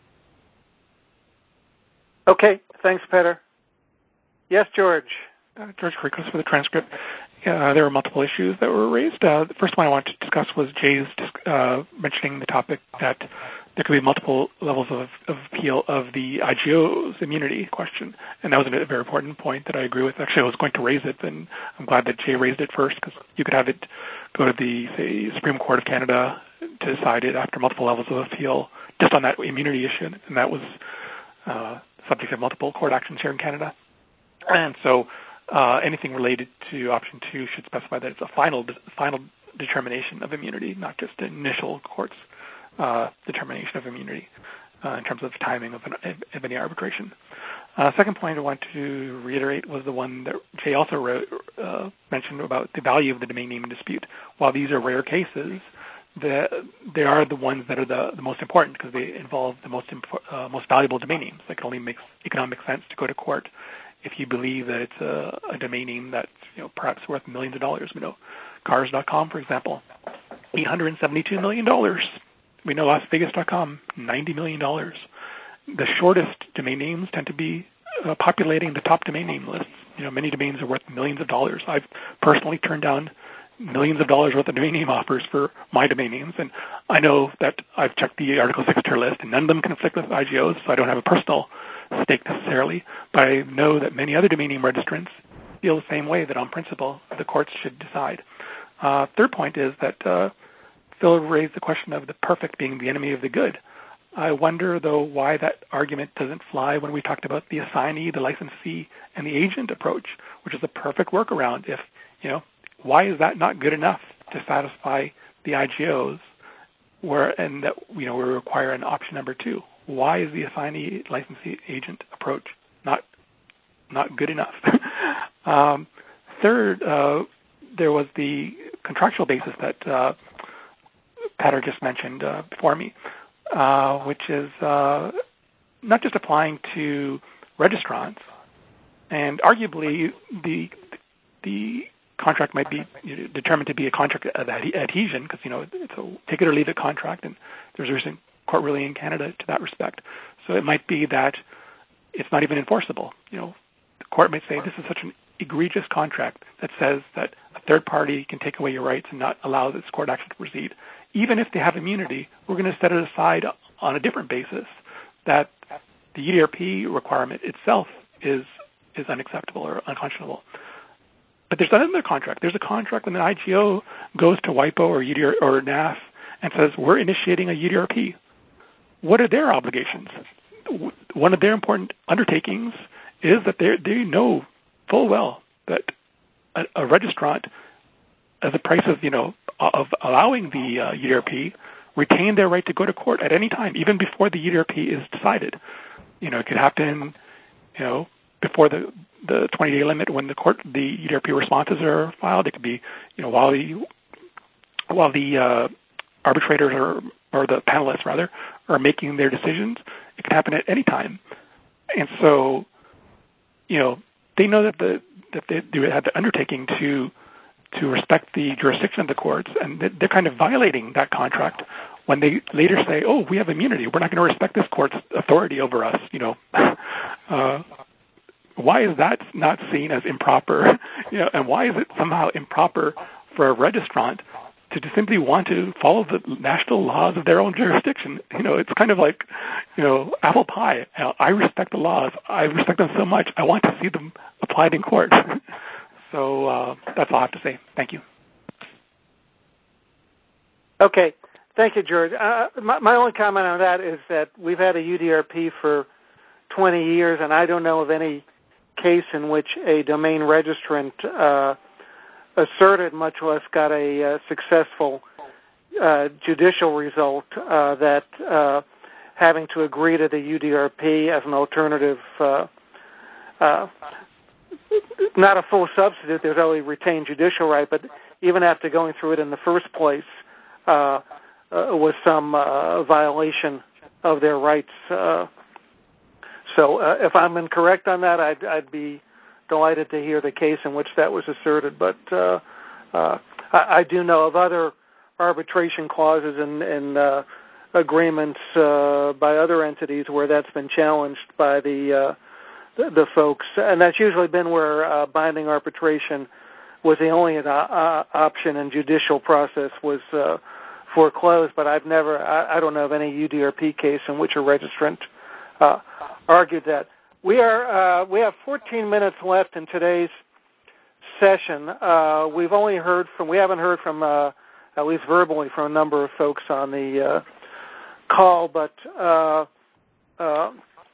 Okay, thanks, Peter. Yes, George.
Uh, George Krikos for the transcript. Uh, there were multiple issues that were raised. Uh, the first one I wanted to discuss was Jay's uh, mentioning the topic that there could be multiple levels of, of appeal of the I G O's immunity question, and that was a very important point that I agree with. Actually, I was going to raise it, and I'm glad that Jay raised it first, because you could have it go to the, say, Supreme Court of Canada to decide it after multiple levels of appeal just on that immunity issue, and that was uh, subject of multiple court actions here in Canada. And so uh, anything related to option two should specify that it's a final final determination of immunity, not just an initial court's uh, determination of immunity uh, in terms of timing of, an, of any arbitration. Uh, second point I want to reiterate was the one that Jay also wrote, uh, mentioned about the value of the domain name in dispute. While these are rare cases, the, they are the ones that are the, the most important, because they involve the most impo- uh, most valuable domain names. Like, it only makes economic sense to go to court if you believe that it's a, a domain name that's, you know, perhaps worth millions of dollars. We know cars dot com, for example, eight hundred seventy-two million dollars. We know Las Vegas dot com, ninety million dollars. The shortest domain names tend to be uh, populating the top domain name lists. You know, many domains are worth millions of dollars. I've personally turned down millions of dollars worth of domain name offers for my domain names, and I know that I've checked the Article six tier list, and none of them conflict with I G Os, so I don't have a personal stake necessarily, but I know that many other domain name registrants feel the same way, that on principle the courts should decide. Uh, third point is that uh, Phil raised the question of the perfect being the enemy of the good. I wonder, though, why that argument doesn't fly when we talked about the assignee, the licensee, and the agent approach, which is a perfect workaround. If, you know, why is that not good enough to satisfy the I G Os where and that you know we require an option number two. Why is the assignee licensee agent approach not not good enough? um, third, uh, there was the contractual basis that uh, Petter just mentioned uh, before me, uh, which is uh, not just applying to registrants, and arguably the the contract might be you know, determined to be a contract of adhesion because you know it's a take it or leave it contract, and there's a recent court ruling in Canada to that respect. So it might be that it's not even enforceable. You know, the court might say this is such an egregious contract that says that a third party can take away your rights and not allow this court action to proceed. Even if they have immunity, we're going to set it aside on a different basis that the U D R P requirement itself is is unacceptable or unconscionable. But there's another contract. There's a contract when an I G O goes to WIPO or U D R or N A F and says, we're initiating a U D R P. What are their obligations? One of their important undertakings is that they they know full well that a, a registrant, as a price of, you know, of allowing the uh, U D R P, retain their right to go to court at any time, even before the U D R P is decided. You know, it could happen, you know, before the the twenty-day limit when the court the U D R P responses are filed. It could be, you know, while the while the uh, arbitrators or or the panelists rather are making their decisions. It can happen at any time, and so, you know, they know that the that they do have the undertaking to to respect the jurisdiction of the courts, and they're kind of violating that contract when they later say, "Oh, we have immunity. We're not going to respect this court's authority over us." You know, uh, why is that not seen as improper? You know, and why is it somehow improper for a registrant to just simply want to follow the national laws of their own jurisdiction? You know, it's kind of like, you know, apple pie. You know, I respect the laws. I respect them so much. I want to see them applied in court. So uh, that's all I have to say. Thank you.
Okay. Thank you, George. Uh, my, my only comment on that is that we've had a U D R P for twenty years, and I don't know of any case in which a domain registrant uh, asserted, much less got a uh, successful uh, judicial result, uh, that uh, having to agree to the U D R P as an alternative, uh, uh, not a full substitute, there's only retained judicial right, but even after going through it in the first place, uh, uh, was some uh, violation of their rights. Uh, so uh, if I'm incorrect on that, I'd, I'd be delighted to hear the case in which that was asserted. But uh, uh, I, I do know of other arbitration clauses and, and uh, agreements uh, by other entities where that's been challenged by the uh, the, the folks, and that's usually been where uh, binding arbitration was the only uh, option, and judicial process was uh, foreclosed. But I've never, I, I don't know of any U D R P case in which a registrant uh, argued that. We are, uh, we have fourteen minutes left in today's session. Uh, we've only heard from, we haven't heard from, uh, at least verbally, from a number of folks on the uh, call, but uh, uh,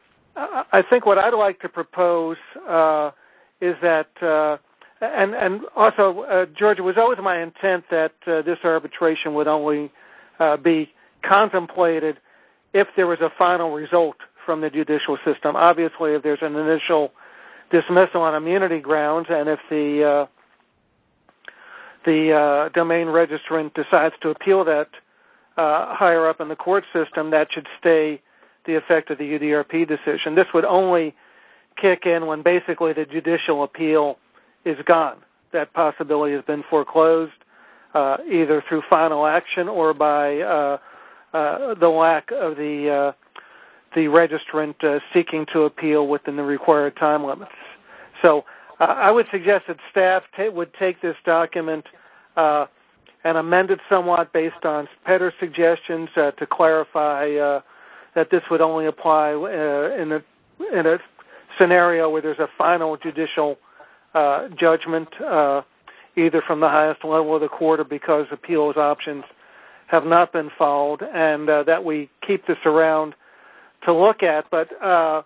I think what I'd like to propose uh, is that, uh, and, and also, uh, George, it was always my intent that uh, this arbitration would only uh, be contemplated if there was a final result from the judicial system. Obviously, if there's an initial dismissal on immunity grounds, and if the uh, the uh, domain registrant decides to appeal that uh, higher up in the court system, that should stay the effect of the U D R P decision. This would only kick in when basically the judicial appeal is gone. That possibility has been foreclosed uh, either through final action or by uh, uh, the lack of the uh, the registrant uh, seeking to appeal within the required time limits. So uh, I would suggest that staff t- would take this document uh, and amend it somewhat based on Petter's suggestions uh, to clarify uh, that this would only apply uh, in, a, in a scenario where there's a final judicial uh, judgment, uh, either from the highest level of the court or because appeals options have not been followed, and uh, that we keep this around to look at. But uh,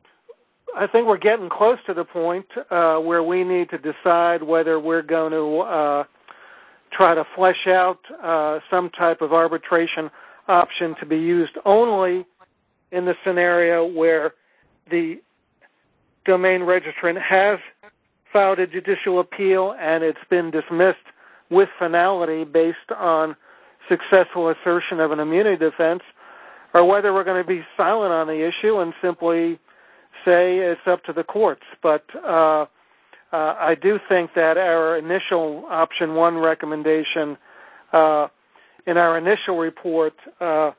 I think we're getting close to the point uh, where we need to decide whether we're going to uh, try to flesh out uh, some type of arbitration option to be used only in the scenario where the domain registrant has filed a judicial appeal and it's been dismissed with finality based on successful assertion of an immunity defense, or whether we're going to be silent on the issue and simply say it's up to the courts. But uh, uh, I do think that our initial option one recommendation uh, in our initial report, uh,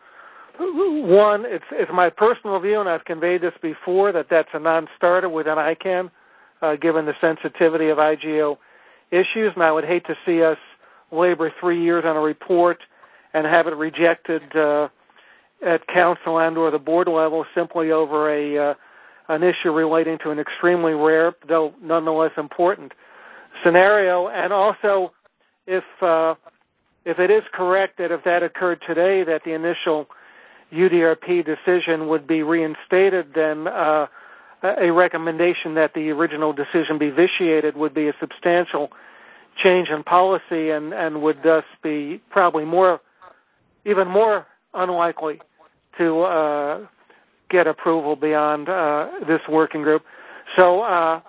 one, it's, it's my personal view, and I've conveyed this before, that that's a non-starter within I CANN, uh, given the sensitivity of I G O issues, and I would hate to see us labor three years on a report and have it rejected uh, at council and or the board level simply over a uh, an issue relating to an extremely rare, though nonetheless important, scenario. And also, if uh, if it is correct that if that occurred today, that the initial U D R P decision would be reinstated, then uh, a recommendation that the original decision be vitiated would be a substantial change in policy and, and would thus be probably more, even more unlikely to uh, get approval beyond uh, this working group. So uh,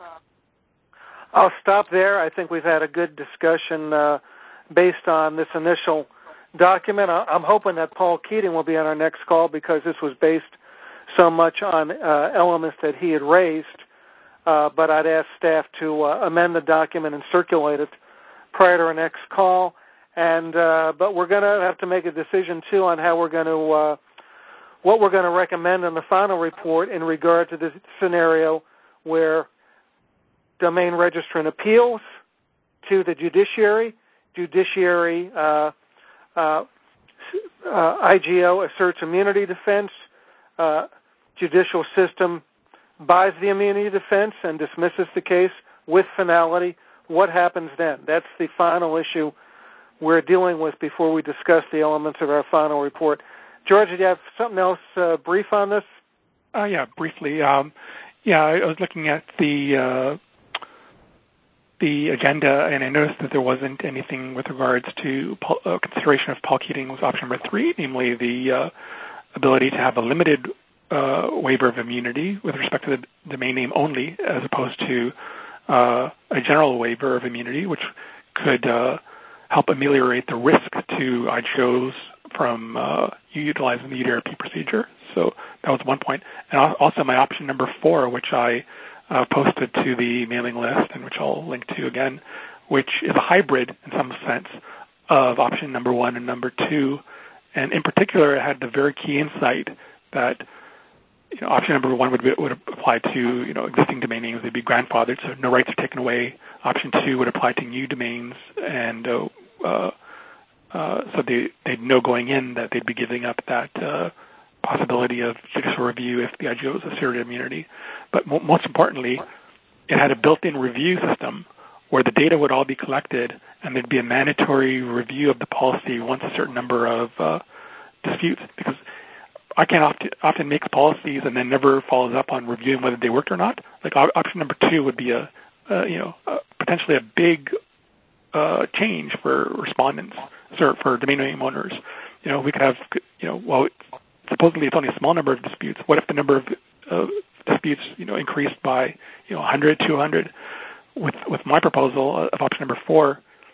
I'll stop there. I think we've had a good discussion uh, based on this initial document. I'm hoping that Paul Keating will be on our next call because this was based so much on uh, elements that he had raised, uh, but I'd ask staff to uh, amend the document and circulate it prior to our next call. And uh, but we're going to have to make a decision too on how we're going to uh, what we're going to recommend in the final report in regard to this scenario where domain registrant appeals to the judiciary, judiciary uh, uh, uh, I G O asserts immunity defense, uh, judicial system buys the immunity defense and dismisses the case with finality. What happens then? That's the final issue we're dealing with before we discuss the elements of our final report. George, do you have something else uh, brief on this?
Uh, yeah, briefly. Um, yeah, I was looking at the uh, the agenda, and I noticed that there wasn't anything with regards to uh, consideration of Paul Keating's option number three, namely the uh, ability to have a limited uh, waiver of immunity with respect to the domain name only, as opposed to uh, a general waiver of immunity, which could uh, help ameliorate the risk to I G Os from uh, utilizing the U D R P procedure. So that was one point. And also my option number four, which I uh, posted to the mailing list and which I'll link to again, which is a hybrid in some sense of option number one and number two. And in particular, it had the very key insight that you know, option number one would be, would apply to you know existing domain names; they'd be grandfathered, so no rights are taken away. Option two would apply to new domains, and uh, uh, uh, so they they'd know going in that they'd be giving up that uh, possibility of judicial review if the I G Os asserted immunity. But mo- most importantly, it had a built-in review system where the data would all be collected, and there'd be a mandatory review of the policy once a certain number of uh, disputes, because I can often, often make policies and then never follows up on reviewing whether they worked or not. Like option number two would be a, a you know, a, potentially a big uh, change for respondents, or for domain name owners. You know, we could have, you know, well, supposedly it's only a small number of disputes. What if the number of uh, disputes, you know, increased by, you know, one hundred, two hundred? With with my proposal of option number four,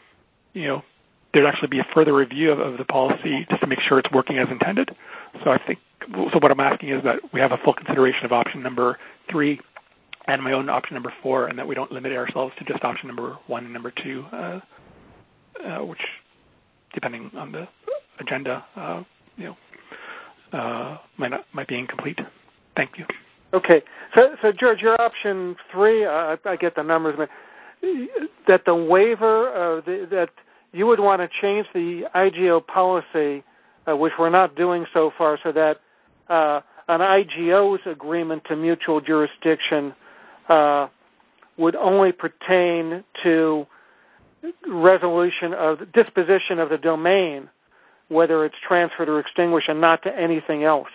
you know, there'd actually be a further review of, of the policy just to make sure it's working as intended. So I think, so what I'm asking is that we have a full consideration of option number three and my own option number four, and that we don't limit ourselves to just option number one and number two, uh, uh, which, depending on the agenda, uh, you know, uh, might not, might be incomplete. Thank you.
Okay. So, so George, your option three, uh, I get the numbers, but that the waiver, uh, the, that you would want to change the I G O policy, uh, which we're not doing so far, so that uh, an I G O's agreement to mutual jurisdiction uh, would only pertain to resolution of disposition of the domain, whether it's transferred or extinguished, and not to anything else.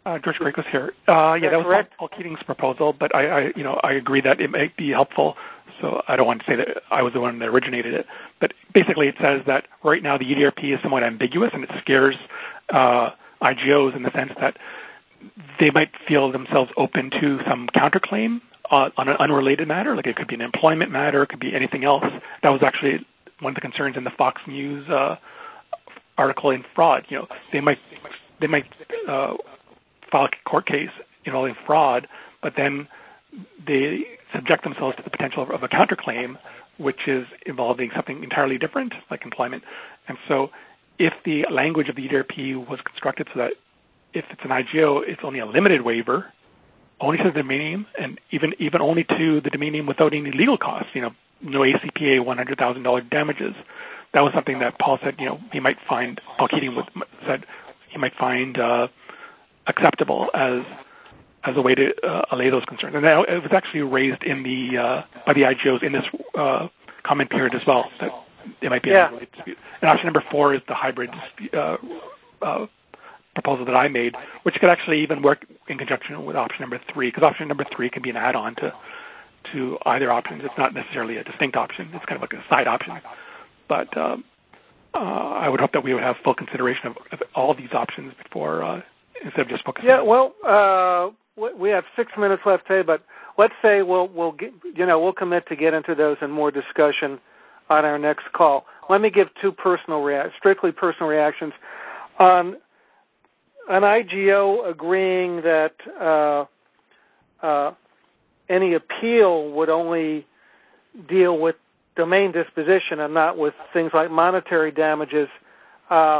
Uh, George Greco here. Uh, yeah, that was
correct?
Paul Keating's proposal, but I, I, you know, I agree that it might be helpful. So I don't want to say that I was the one that originated it, but basically it says that right now the E D R P is somewhat ambiguous, and it scares uh, I G Os in the sense that they might feel themselves open to some counterclaim uh, on an unrelated matter, like it could be an employment matter, it could be anything else. That was actually one of the concerns in the Fox News uh, article in fraud. You know, they might they might uh, file a court case involving fraud, but then they subject themselves to the potential of, of a counterclaim, which is involving something entirely different, like employment. And so if the language of the E D R P was constructed so that if it's an I G O, it's only a limited waiver, only to the domain name, and even even only to the domain name without any legal costs, you know, no A C P A one hundred thousand dollars damages. That was something that Paul said, you know, he might find, Paul Keating would, said he might find uh, acceptable as as a way to uh, allay those concerns. And that, it was actually raised in the uh, by the I G Os in this uh, comment period as well, that it might be
yeah.
a related dispute. And option number four is the hybrid uh, uh, proposal that I made, which could actually even work in conjunction with option number three, because option number three can be an add-on to to either option. It's not necessarily a distinct option. It's kind of like a side option. But um, uh, I would hope that we would have full consideration of, of all of these options before, uh, instead of just focusing.
Yeah, well, uh, we have six minutes left today, but let's say we'll we'll get, you know we'll commit to get into those in more discussion on our next call. Let me give two personal rea- strictly personal reactions on an I G O agreeing that uh, uh, any appeal would only deal with domain disposition and not with things like monetary damages. Uh,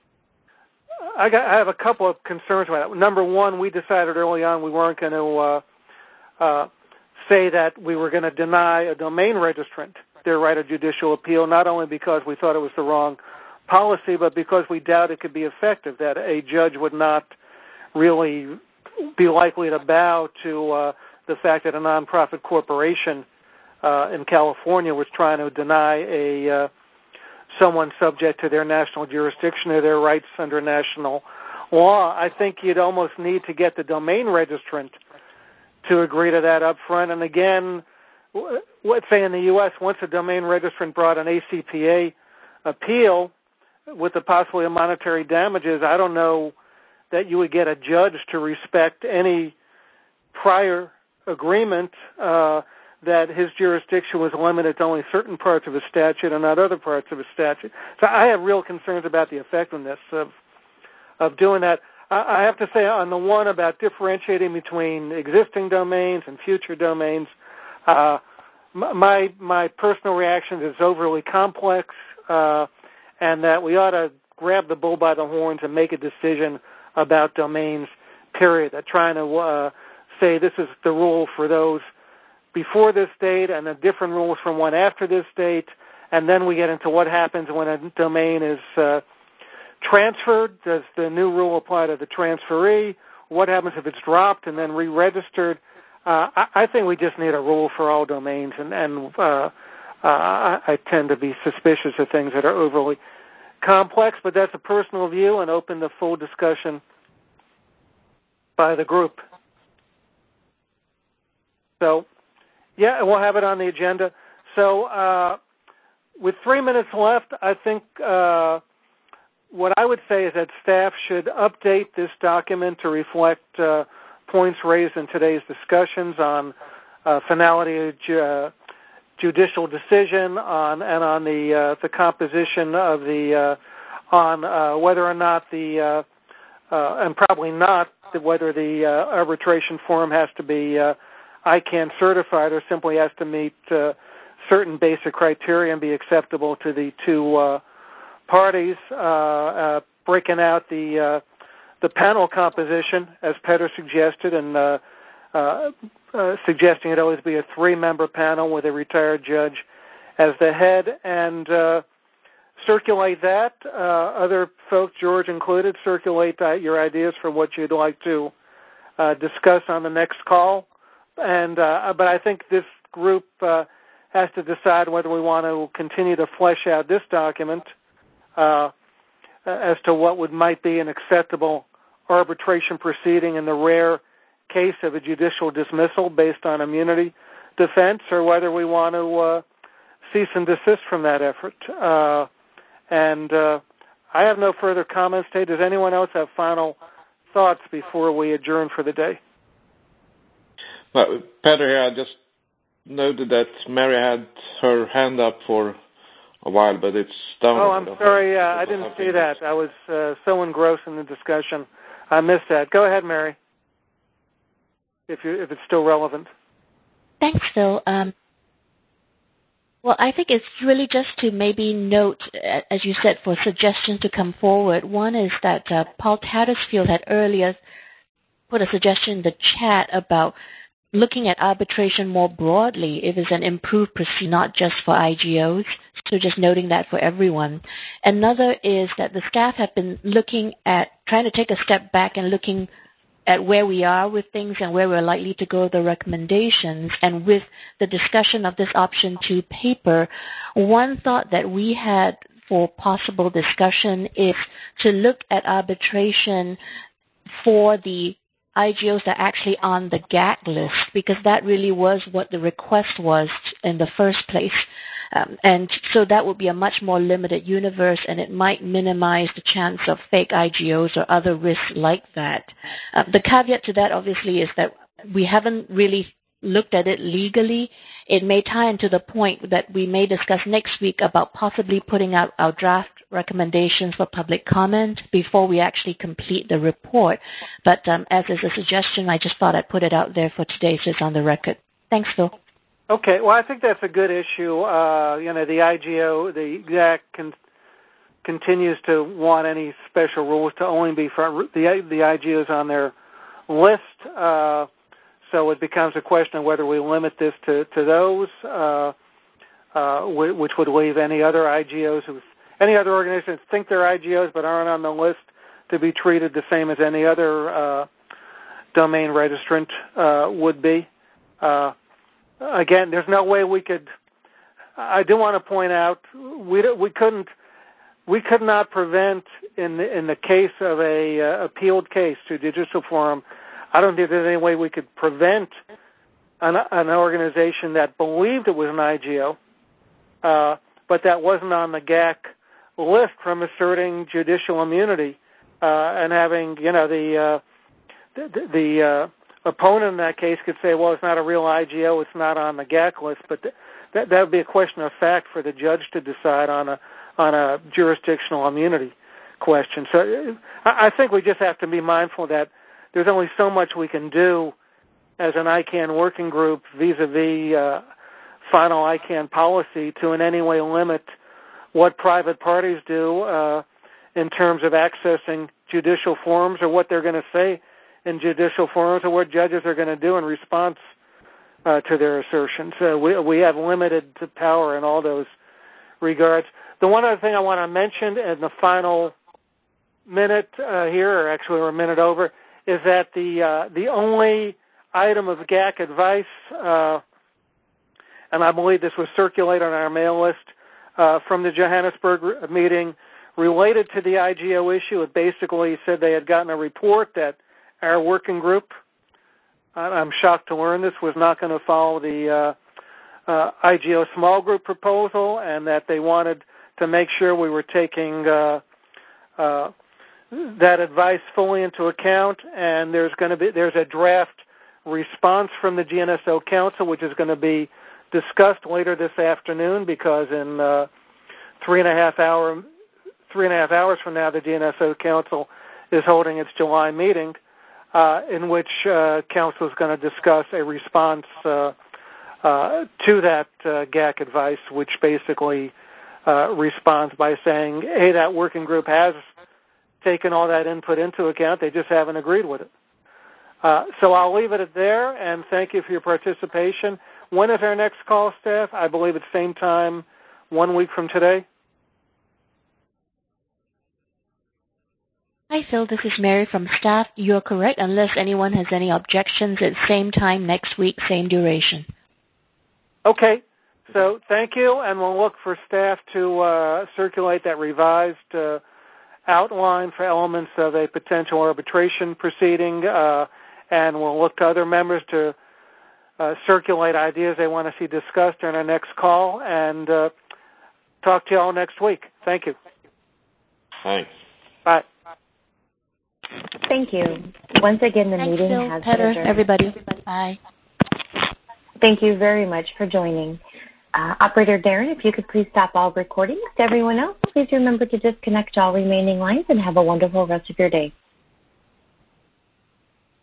I, got, I have a couple of concerns about that. Number one, we decided early on we weren't going to uh, uh, say that we were going to deny a domain registrant their right of judicial appeal, not only because we thought it was the wrong policy, but because we doubt it could be effective, that a judge would not really be likely to bow to uh, the fact that a nonprofit corporation uh, in California was trying to deny a uh, someone subject to their national jurisdiction or their rights under national law. I think you'd almost need to get the domain registrant to agree to that up front. And again, let's say in the U S, once a domain registrant brought an A C P A appeal with the possibility of monetary damages, I don't know that you would get a judge to respect any prior agreement uh, that his jurisdiction was limited to only certain parts of a statute and not other parts of a statute. So I have real concerns about the effectiveness of of doing that. I, I have to say, on the one about differentiating between existing domains and future domains, uh, my my personal reaction is overly complex, uh, and that we ought to grab the bull by the horns and make a decision about domains, period. That trying to uh, say this is the rule for those before this date and the different rules from one after this date, and then we get into what happens when a domain is uh, transferred. Does the new rule apply to the transferee? What happens if it's dropped and then re-registered? Uh, I, I think we just need a rule for all domains, and, and uh, uh, I, I tend to be suspicious of things that are overly complex, but that's a personal view and open to full discussion by the group. So, yeah, we'll have it on the agenda. So uh, with three minutes left, I think uh, what I would say is that staff should update this document to reflect uh, points raised in today's discussions on uh, finality of ju- judicial decision on and on the uh, the composition of the uh, on uh, whether or not the uh, uh, and probably not whether the uh, arbitration form has to be uh, I CANN certified or simply has to meet uh, certain basic criteria and be acceptable to the two uh, parties. Uh, uh, breaking out the uh, the panel composition as Petter suggested, and uh, uh, uh, suggesting it always be a three-member panel with a retired judge as the head, and uh, circulate that. Uh, other folks, George included, circulate uh, your ideas for what you'd like to uh, discuss on the next call. And uh, but I think this group uh, has to decide whether we want to continue to flesh out this document uh, as to what would might be an acceptable arbitration proceeding in the rare case of a judicial dismissal based on immunity defense, or whether we want to uh, cease and desist from that effort. Uh, and uh, I have no further comments today. Does anyone else have final thoughts before we adjourn for the day?
Well, Peter here, I just noted that Mary had her hand up for a while, but it's down.
Oh, I'm sorry. Uh, I didn't see that. I was uh, so engrossed in the discussion. I missed that. Go ahead, Mary, if you if it's still relevant.
Thanks, Phil. Um, well, I think it's really just to maybe note, as you said, for suggestions to come forward. One is that uh, Paul Tattersfield had earlier put a suggestion in the chat about looking at arbitration more broadly if it's an improved procedure, not just for I G Os. So just noting that for everyone. Another is that the staff have been looking at, trying to take a step back and looking at where we are with things and where we're likely to go with the recommendations. And with the discussion of this option two paper, one thought that we had for possible discussion is to look at arbitration for the I G Os that are actually on the G A C list, because that really was what the request was in the first place. Um, and so that would be a much more limited universe, and it might minimize the chance of fake I G Os or other risks like that. Uh, the caveat to that, obviously, is that we haven't really looked at it legally. It may tie into the point that we may discuss next week about possibly putting out our draft recommendations for public comment before we actually complete the report. But um, as is a suggestion, I just thought I'd put it out there for today so it's on the record. Thanks, Phil.
Okay, well, I think that's a good issue. Uh, you know, the I G O, the G A C con- continues to want any special rules to only be for the, the I G Os on their list. Uh, so it becomes a question of whether we limit this to, to those, uh, uh, which would leave any other I G Os, who, any other organizations think they're I G Os but aren't on the list to be treated the same as any other uh, domain registrant uh, would be. Uh, Again, there's no way we could. I do want to point out we we couldn't we could not prevent in the, in the case of a uh, appealed case to Judicial Forum. I don't think there's any way we could prevent an, an organization that believed it was an I G O, uh, but that wasn't on the G A C list from asserting judicial immunity uh, and having you know the uh, the. the uh, opponent in that case could say, well, it's not a real I G O, it's not on the G A C list, but th- that that would be a question of fact for the judge to decide on a on a jurisdictional immunity question. So I, I think we just have to be mindful that there's only so much we can do as an I CANN working group vis-a-vis uh, final I CANN policy to in any way limit what private parties do uh, in terms of accessing judicial forums or what they're going to say in judicial forums or what judges are going to do in response uh, to their assertions. Uh, we, we have limited power in all those regards. The one other thing I want to mention in the final minute uh, here, or actually we're a minute over, is that the uh, the only item of G A C advice, uh, and I believe this was circulated on our mail list uh, from the Johannesburg meeting related to the I G O issue. It basically said they had gotten a report that our working group, I'm shocked to learn this, was not going to follow the uh, uh, I G O small group proposal, and that they wanted to make sure we were taking uh, uh, that advice fully into account. And there's going to be there's a draft response from the G N S O Council, which is going to be discussed later this afternoon, because in uh, three and a half hour three and a half hours from now, the G N S O Council is holding its July meeting. Uh, in which uh, Council is going to discuss a response uh, uh, to that uh, G A C advice, which basically uh, responds by saying, hey, that working group has taken all that input into account, they just haven't agreed with it. Uh, so I'll leave it at there, and thank you for your participation. When is our next call, staff? I believe it's same time one week from today.
Hi, Phil. This is Mary from staff. You're correct, unless anyone has any objections. At same time next week, same duration.
Okay. So thank you, and we'll look for staff to uh, circulate that revised uh, outline for elements of a potential arbitration proceeding, uh, and we'll look to other members to uh, circulate ideas they want to see discussed during our next call, and uh, talk to you all next week. Thank you.
Thanks.
Bye.
Thank you. Once again, the
Thanks,
meeting
Phil,
has
Peter,
been adjourned.
everybody. Bye.
Thank you very much for joining. Uh, Operator Darren, if you could please stop all recordings. To everyone else, please remember to disconnect all remaining lines and have a wonderful rest of your day.